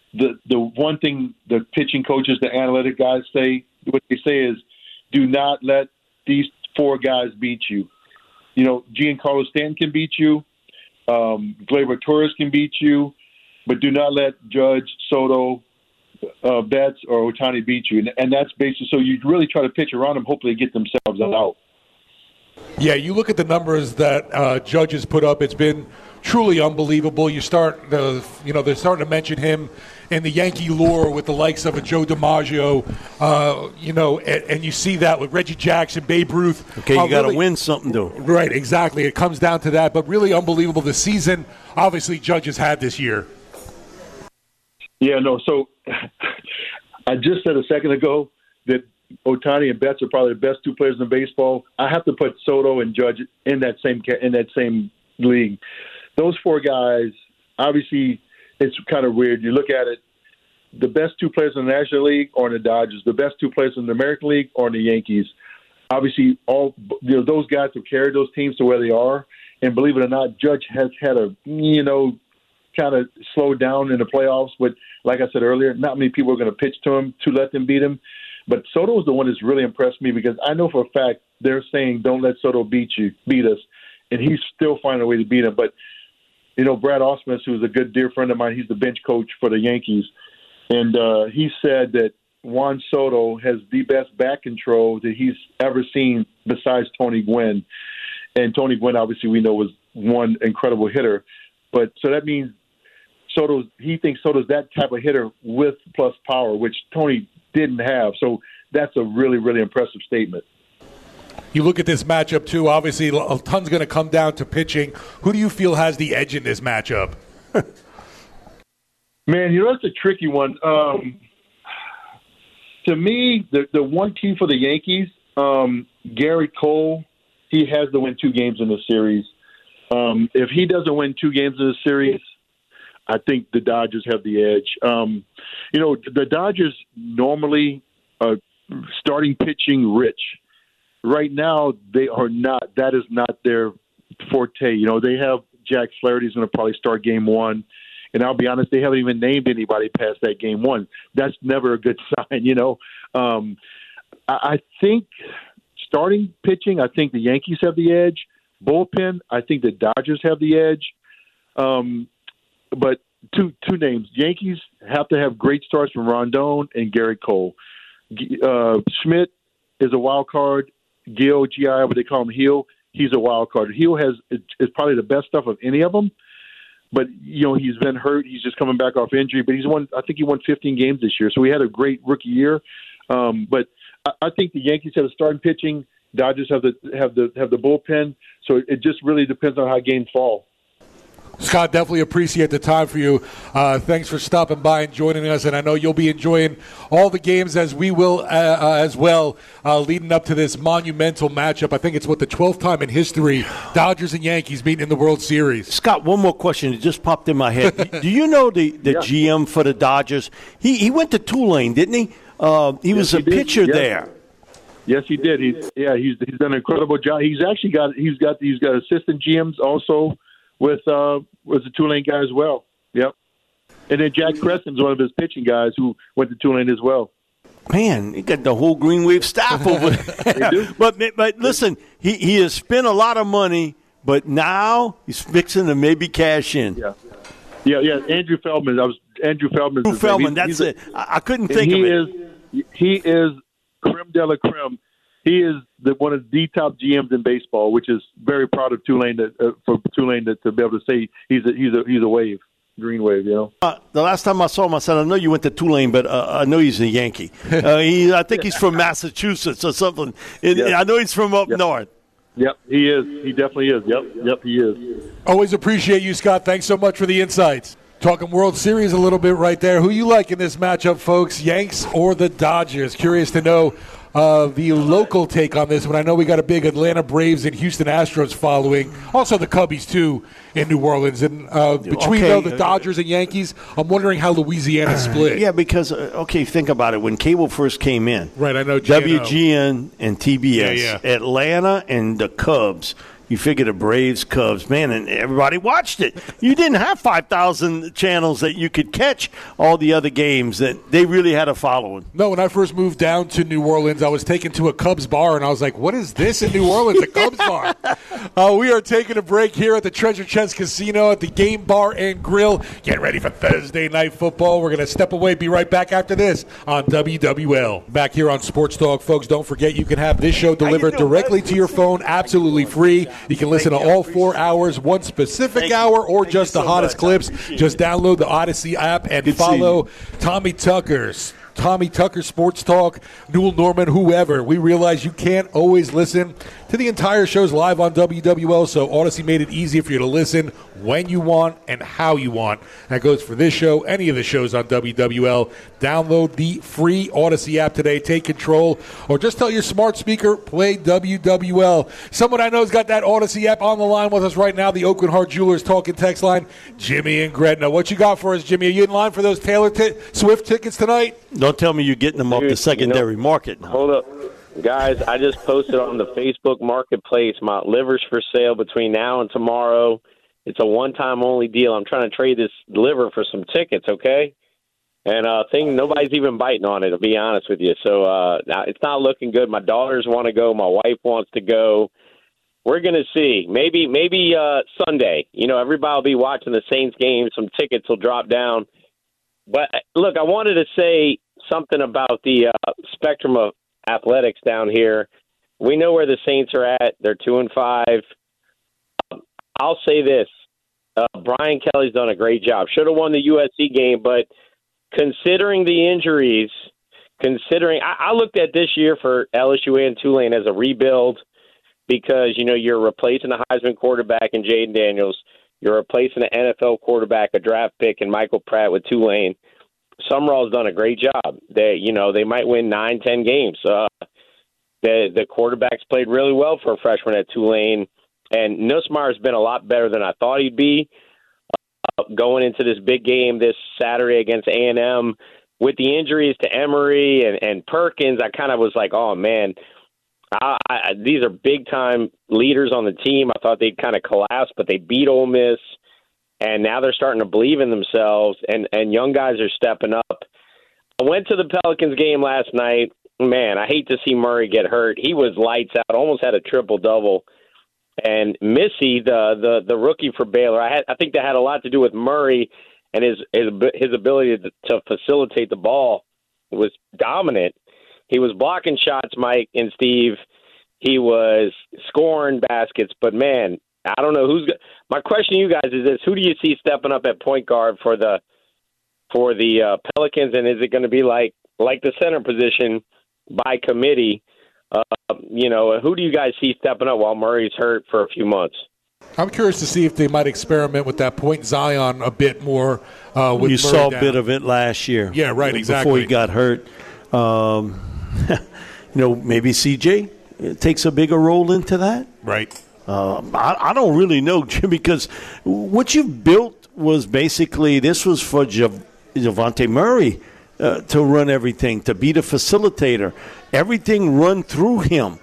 the the one thing the pitching coaches, the analytic guys say, what they say is, do not let these four guys beat you. You know, Giancarlo Stanton can beat you. Um, Gleyber Torres can beat you. But do not let Judge, Soto, uh, Betts, or Ohtani beat you. And, and that's basically, so you really try to pitch around them, hopefully get themselves out. Yeah, you look at the numbers that uh, Judge has put up. It's been truly unbelievable. You start, the, you know, they're starting to mention him in the Yankee lore with the likes of a Joe DiMaggio, uh, you know, and, and you see that with Reggie Jackson, Babe Ruth. Okay, you uh, got to really, win something, though. Right, exactly. It comes down to that, but really unbelievable the season, obviously, Judge has had this year. Yeah, no, so I just said a second ago that Ohtani and Betts are probably the best two players in baseball. I have to put Soto and Judge in that same in that same league. Those four guys, obviously, it's kind of weird. You look at it, the best two players in the National League are in the Dodgers. The best two players in the American League are in the Yankees. Obviously, all you know, those guys have carried those teams to where they are. And believe it or not, Judge has had a, you know, kind of slowed down in the playoffs. But like I said earlier, not many people are going to pitch to him to let them beat him. But Soto is the one that's really impressed me because I know for a fact they're saying don't let Soto beat you, beat us, and he's still finding a way to beat him. But you know, Brad Ausmus, who's a good dear friend of mine, he's the bench coach for the Yankees, and uh, he said that Juan Soto has the best back control that he's ever seen besides Tony Gwynn. And Tony Gwynn, obviously, we know was one incredible hitter. But so that means Soto's he thinks Soto's that type of hitter with plus power, which Tony didn't have. So that's a really, really impressive statement. You look at this matchup, too. Obviously, a ton's going to come down to pitching. Who do you feel has the edge in this matchup? Man, you know, that's a tricky one. Um, to me, the, the one key for the Yankees, um, Garrett Cole, he has to win two games in the series. Um, if he doesn't win two games in the series, I think the Dodgers have the edge. Um, you know, the Dodgers normally are starting pitching rich. Right now, they are not. That is not their forte. You know, they have Jack Flaherty's going to probably start game one. And I'll be honest, they haven't even named anybody past that game one. That's never a good sign, you know. Um, I, I think starting pitching, I think the Yankees have the edge. Bullpen, I think the Dodgers have the edge. Um, but two two names. Yankees have to have great starts from Rondon and Garrett Cole. Uh, Schmidt is a wild card. Gil, G I, what they call him, Hill, he's a wild card. Hill has is probably the best stuff of any of them. But, you know, he's been hurt. He's just coming back off injury. But he's won, I think he won fifteen games this year. So he had a great rookie year. Um, but I, I think the Yankees have the starting pitching. Dodgers have the have the have the bullpen. So it just really depends on how games fall. Scott, definitely appreciate the time for you. Uh, thanks for stopping by and joining us. And I know you'll be enjoying all the games as we will uh, uh, as well uh, leading up to this monumental matchup. I think it's, what, the twelfth time in history Dodgers and Yankees meeting in the World Series. Scott, one more question. It just popped in my head. Do you know the, the yeah. G M for the Dodgers? He he went to Tulane, didn't he? Uh, he yes, was a he pitcher yes. there. Yes, he did. He, yeah, he's he's done an incredible job. He's actually got he's got he's got assistant G Ms also with uh, with the Tulane guy as well. Yep. And then Jack Preston's one of his pitching guys who went to Tulane as well. Man, he got the whole Green Wave staff over there. They do. But but listen, he he has spent a lot of money, but now he's fixing to maybe cash in. Yeah, yeah, yeah. Andrew Feldman. I was Andrew Feldman. Andrew Feldman. That's he's it. A, I couldn't think of it. Is, he is creme de la creme. He is the, one of the top G Ms in baseball, which is very proud of Tulane to, uh, for Tulane to, to be able to say he's a he's a he's a wave, Green Wave. You know. Uh, the last time I saw him, I said, "I know you went to Tulane, but uh, I know he's a Yankee. Uh, he, I think he's from Massachusetts or something. And, yep. I know he's from up yep. north." Yep, he is. He definitely is. Yep, yep, he is. Always appreciate you, Scott. Thanks so much for the insights. Talking World Series a little bit right there. Who you like in this matchup, folks? Yanks or the Dodgers? Curious to know uh, the local take on this one. I know we got a big Atlanta Braves and Houston Astros following. Also the Cubbies, too, in New Orleans. And uh, between okay. though, the Dodgers and Yankees, I'm wondering how Louisiana split. Yeah, because, uh, okay, think about it. When cable first came in, right, I know G N O. W G N and T B S, yeah, yeah. Atlanta and the Cubs, You figure the Braves, Cubs, man, and everybody watched it. You didn't have five thousand channels that you could catch all the other games. That they really had a following. No, when I first moved down to New Orleans, I was taken to a Cubs bar, and I was like, what is this in New Orleans, a Cubs bar? Uh, we are taking a break here at the Treasure Chest Casino at the Game Bar and Grill. Get ready for Thursday Night Football. We're going to step away, be right back after this on W W L. Back here on Sports Talk, folks, don't forget you can have this show delivered directly to your phone, absolutely free. You can listen to all four hours, one specific hour, or just the hottest clips. Just download the Odyssey app and follow Tommy Tucker's. Tommy Tucker Sports Talk, Newell Norman, whoever. We realize you can't always listen to the entire shows live on W W L, so Odyssey made it easy for you to listen when you want and how you want. That goes for this show, any of the shows on W W L. Download the free Odyssey app today. Take control, or just tell your smart speaker, play W W L. Someone I know has got that Odyssey app on the line with us right now, the Oakland Heart Jewelers talking text line, Jimmy and Gretna. What you got for us, Jimmy? Are you in line for those Taylor t- Swift tickets tonight? Don't tell me you're getting them off the secondary you know, market now. Hold up. Guys, I just posted on the Facebook Marketplace my liver's for sale between now and tomorrow. It's a one-time only deal. I'm trying to trade this liver for some tickets, okay? And uh thing nobody's even biting on it, to be honest with you. So uh it's not looking good. My daughters want to go. My wife wants to go. We're going to see. Maybe maybe uh Sunday. You know, everybody will be watching the Saints game. Some tickets will drop down. But, look, I wanted to say something about the uh, spectrum of athletics down here. We know where the Saints are at. They're two and five. I'll say this: uh, Brian Kelly's done a great job. Should have won the U S C game, but considering the injuries, considering I, I looked at this year for L S U and Tulane as a rebuild because you know you're replacing a Heisman quarterback in Jaden Daniels, you're replacing an N F L quarterback, a draft pick, in Michael Pratt with Tulane. Summerall's done a great job. They, you know, they might win nine, ten games. Uh, the the quarterback's played really well for a freshman at Tulane, and Nussmeier's been a lot better than I thought he'd be. Uh, going into this big game this Saturday against A and M, with the injuries to Emory and, and Perkins, I kind of was like, oh man, I, I, these are big time leaders on the team. I thought they'd kind of collapse, but they beat Ole Miss. And now they're starting to believe in themselves, and, and young guys are stepping up. I went to the Pelicans game last night. Man, I hate to see Murray get hurt. He was lights out, almost had a triple-double. And Missy, the the, the rookie for Baylor, I, had, I think that had a lot to do with Murray and his, his, his ability to, to facilitate the ball was dominant. He was blocking shots, Mike and Steve. He was scoring baskets, but, man, I don't know who's – my question to you guys is this. Who do you see stepping up at point guard for the for the uh, Pelicans, and is it going to be like like the center position by committee? Uh, you know, who do you guys see stepping up while Murray's hurt for a few months? I'm curious to see if they might experiment with that point Zion a bit more. Uh, with you Murray saw down. a bit of it last year. Yeah, right, exactly. Before he got hurt. Um, you know, maybe C J takes a bigger role into that. Right. Uh, I, I don't really know, Jim, because what you built was basically this was for Jav- Javonte Murray uh, to run everything, to be the facilitator. Everything run through him.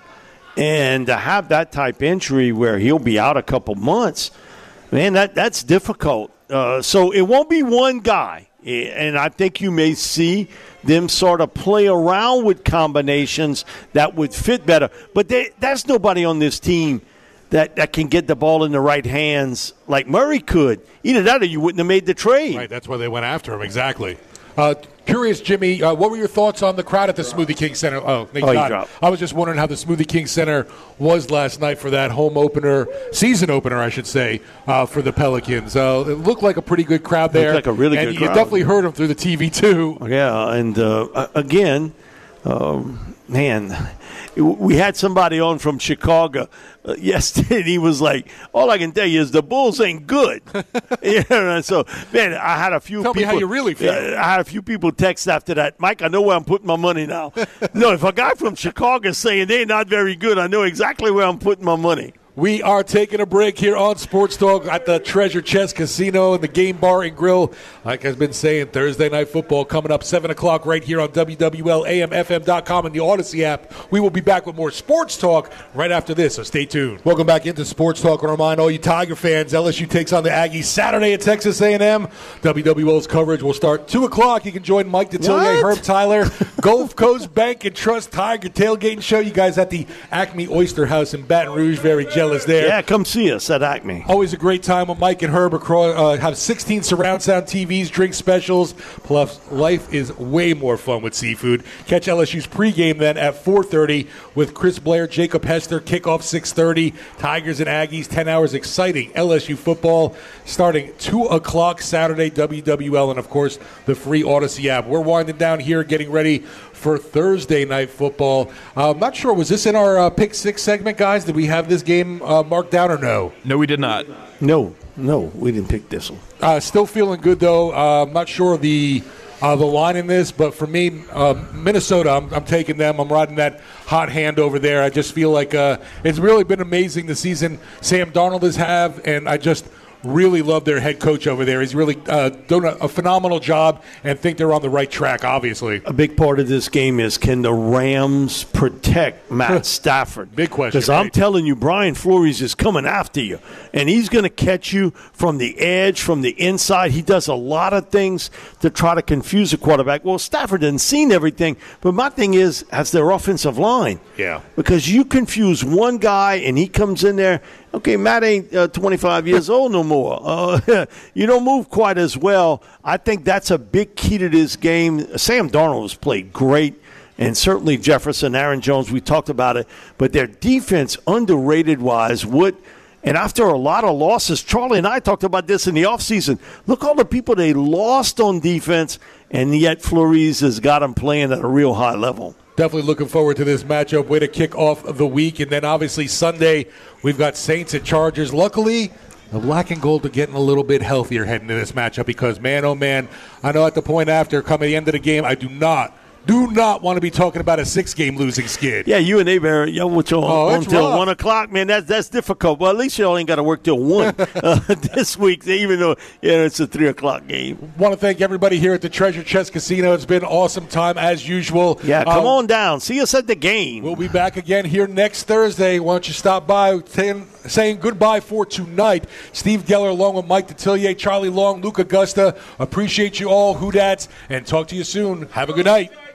And to have that type injury where he'll be out a couple months, man, that that's difficult. Uh, so it won't be one guy. And I think you may see them sort of play around with combinations that would fit better. But they, that's nobody on this team that, that can get the ball in the right hands like Murray could. Either that or you wouldn't have made the trade. Right, that's why they went after him, exactly. Uh, curious, Jimmy, uh, what were your thoughts on the crowd at the Smoothie King Center? Oh, Nate oh got it. I was just wondering how the Smoothie King Center was last night for that home opener, season opener, I should say, uh, for the Pelicans. Uh, it looked like a pretty good crowd there. Looked like a really and good you crowd. definitely heard them through the T V, too. Yeah, and uh, again, um, man, we had somebody on from Chicago uh, yesterday, and he was like, all I can tell you is the Bulls ain't good. You know, so, man, I had a few Tell people. me how you really feel. Uh, I had a few people text after that. Mike, I know where I'm putting my money now. No, if a guy from Chicago is saying they're not very good, I know exactly where I'm putting my money. We are taking a break here on Sports Talk at the Treasure Chest Casino and the Game Bar and Grill. Like I've been saying, Thursday Night Football coming up seven o'clock right here on W W L A M F M dot com and the Odyssey app. We will be back with more Sports Talk right after this, so stay tuned. Welcome back into Sports Talk. And remind all you Tiger fans, L S U takes on the Aggies Saturday at Texas A and M. W W L's coverage will start two o'clock. You can join Mike Detillier, Herb Tyler, Gulf Coast Bank and Trust Tiger Tailgating Show. You guys at the Acme Oyster House in Baton Rouge. Very jealous there. Yeah, come see us at Acme. Always a great time with Mike and Herb. Across, uh, have sixteen surround sound T Vs, drink specials. Plus, life is way more fun with seafood. Catch L S U's pregame then at four thirty with Chris Blair, Jacob Hester. Kickoff six thirty. Tigers and Aggies, ten hours exciting L S U football starting two o'clock Saturday, W W L, and of course the free Odyssey app. We're winding down here, getting ready for Thursday Night Football. Uh, I'm not sure, was this in our uh, Pick Six segment, guys? Did we have this game uh, marked down or no? No, we did not. No, no, we didn't pick this one. Uh, still feeling good, though. Uh, I'm not sure of the uh, the line in this, but for me, uh, Minnesota, I'm, I'm taking them. I'm riding that hot hand over there. I just feel like uh, it's really been amazing the season Sam Darnold has have, and I just really love their head coach over there. He's really uh, done a, a phenomenal job and think they're on the right track, obviously. A big part of this game is, can the Rams protect Matt Stafford? Big question. Because I'm telling you, Brian Flores is coming after you, and he's going to catch you from the edge, from the inside. He does a lot of things to try to confuse the quarterback. Well, Stafford hasn't seen everything, but my thing is, as their offensive line. Yeah. Because you confuse one guy, and he comes in there. Okay, Matt ain't uh, twenty-five years old no more. Uh, you don't move quite as well. I think that's a big key to this game. Sam Darnold has played great, and certainly Jefferson, Aaron Jones, we talked about it. But their defense, underrated-wise, would – and after a lot of losses, Charlie and I talked about this in the offseason. Look all the people they lost on defense, and yet Flores has got them playing at a real high level. Definitely looking forward to this matchup. Way to kick off the week. And then obviously Sunday, we've got Saints and Chargers. Luckily, the black and gold are getting a little bit healthier heading into this matchup because, man, oh, man, I know at the point after, coming the end of the game, I do not, do not want to be talking about a six-game losing skid. Yeah, you and Abe, y'all went on, oh, on until rough. one o'clock, man. That's that's difficult. Well, at least y'all ain't got to work till one uh, this week, even though yeah, it's a three o'clock game. Want to thank everybody here at the Treasure Chest Casino. It's been an awesome time as usual. Yeah, come um, on down. See us at the game. We'll be back again here next Thursday. Why don't you stop by saying, saying goodbye for tonight. Steve Geller along with Mike Detillier, Charlie Long, Luke Augusta. Appreciate you all, Who Dats, and talk to you soon. Have a good night.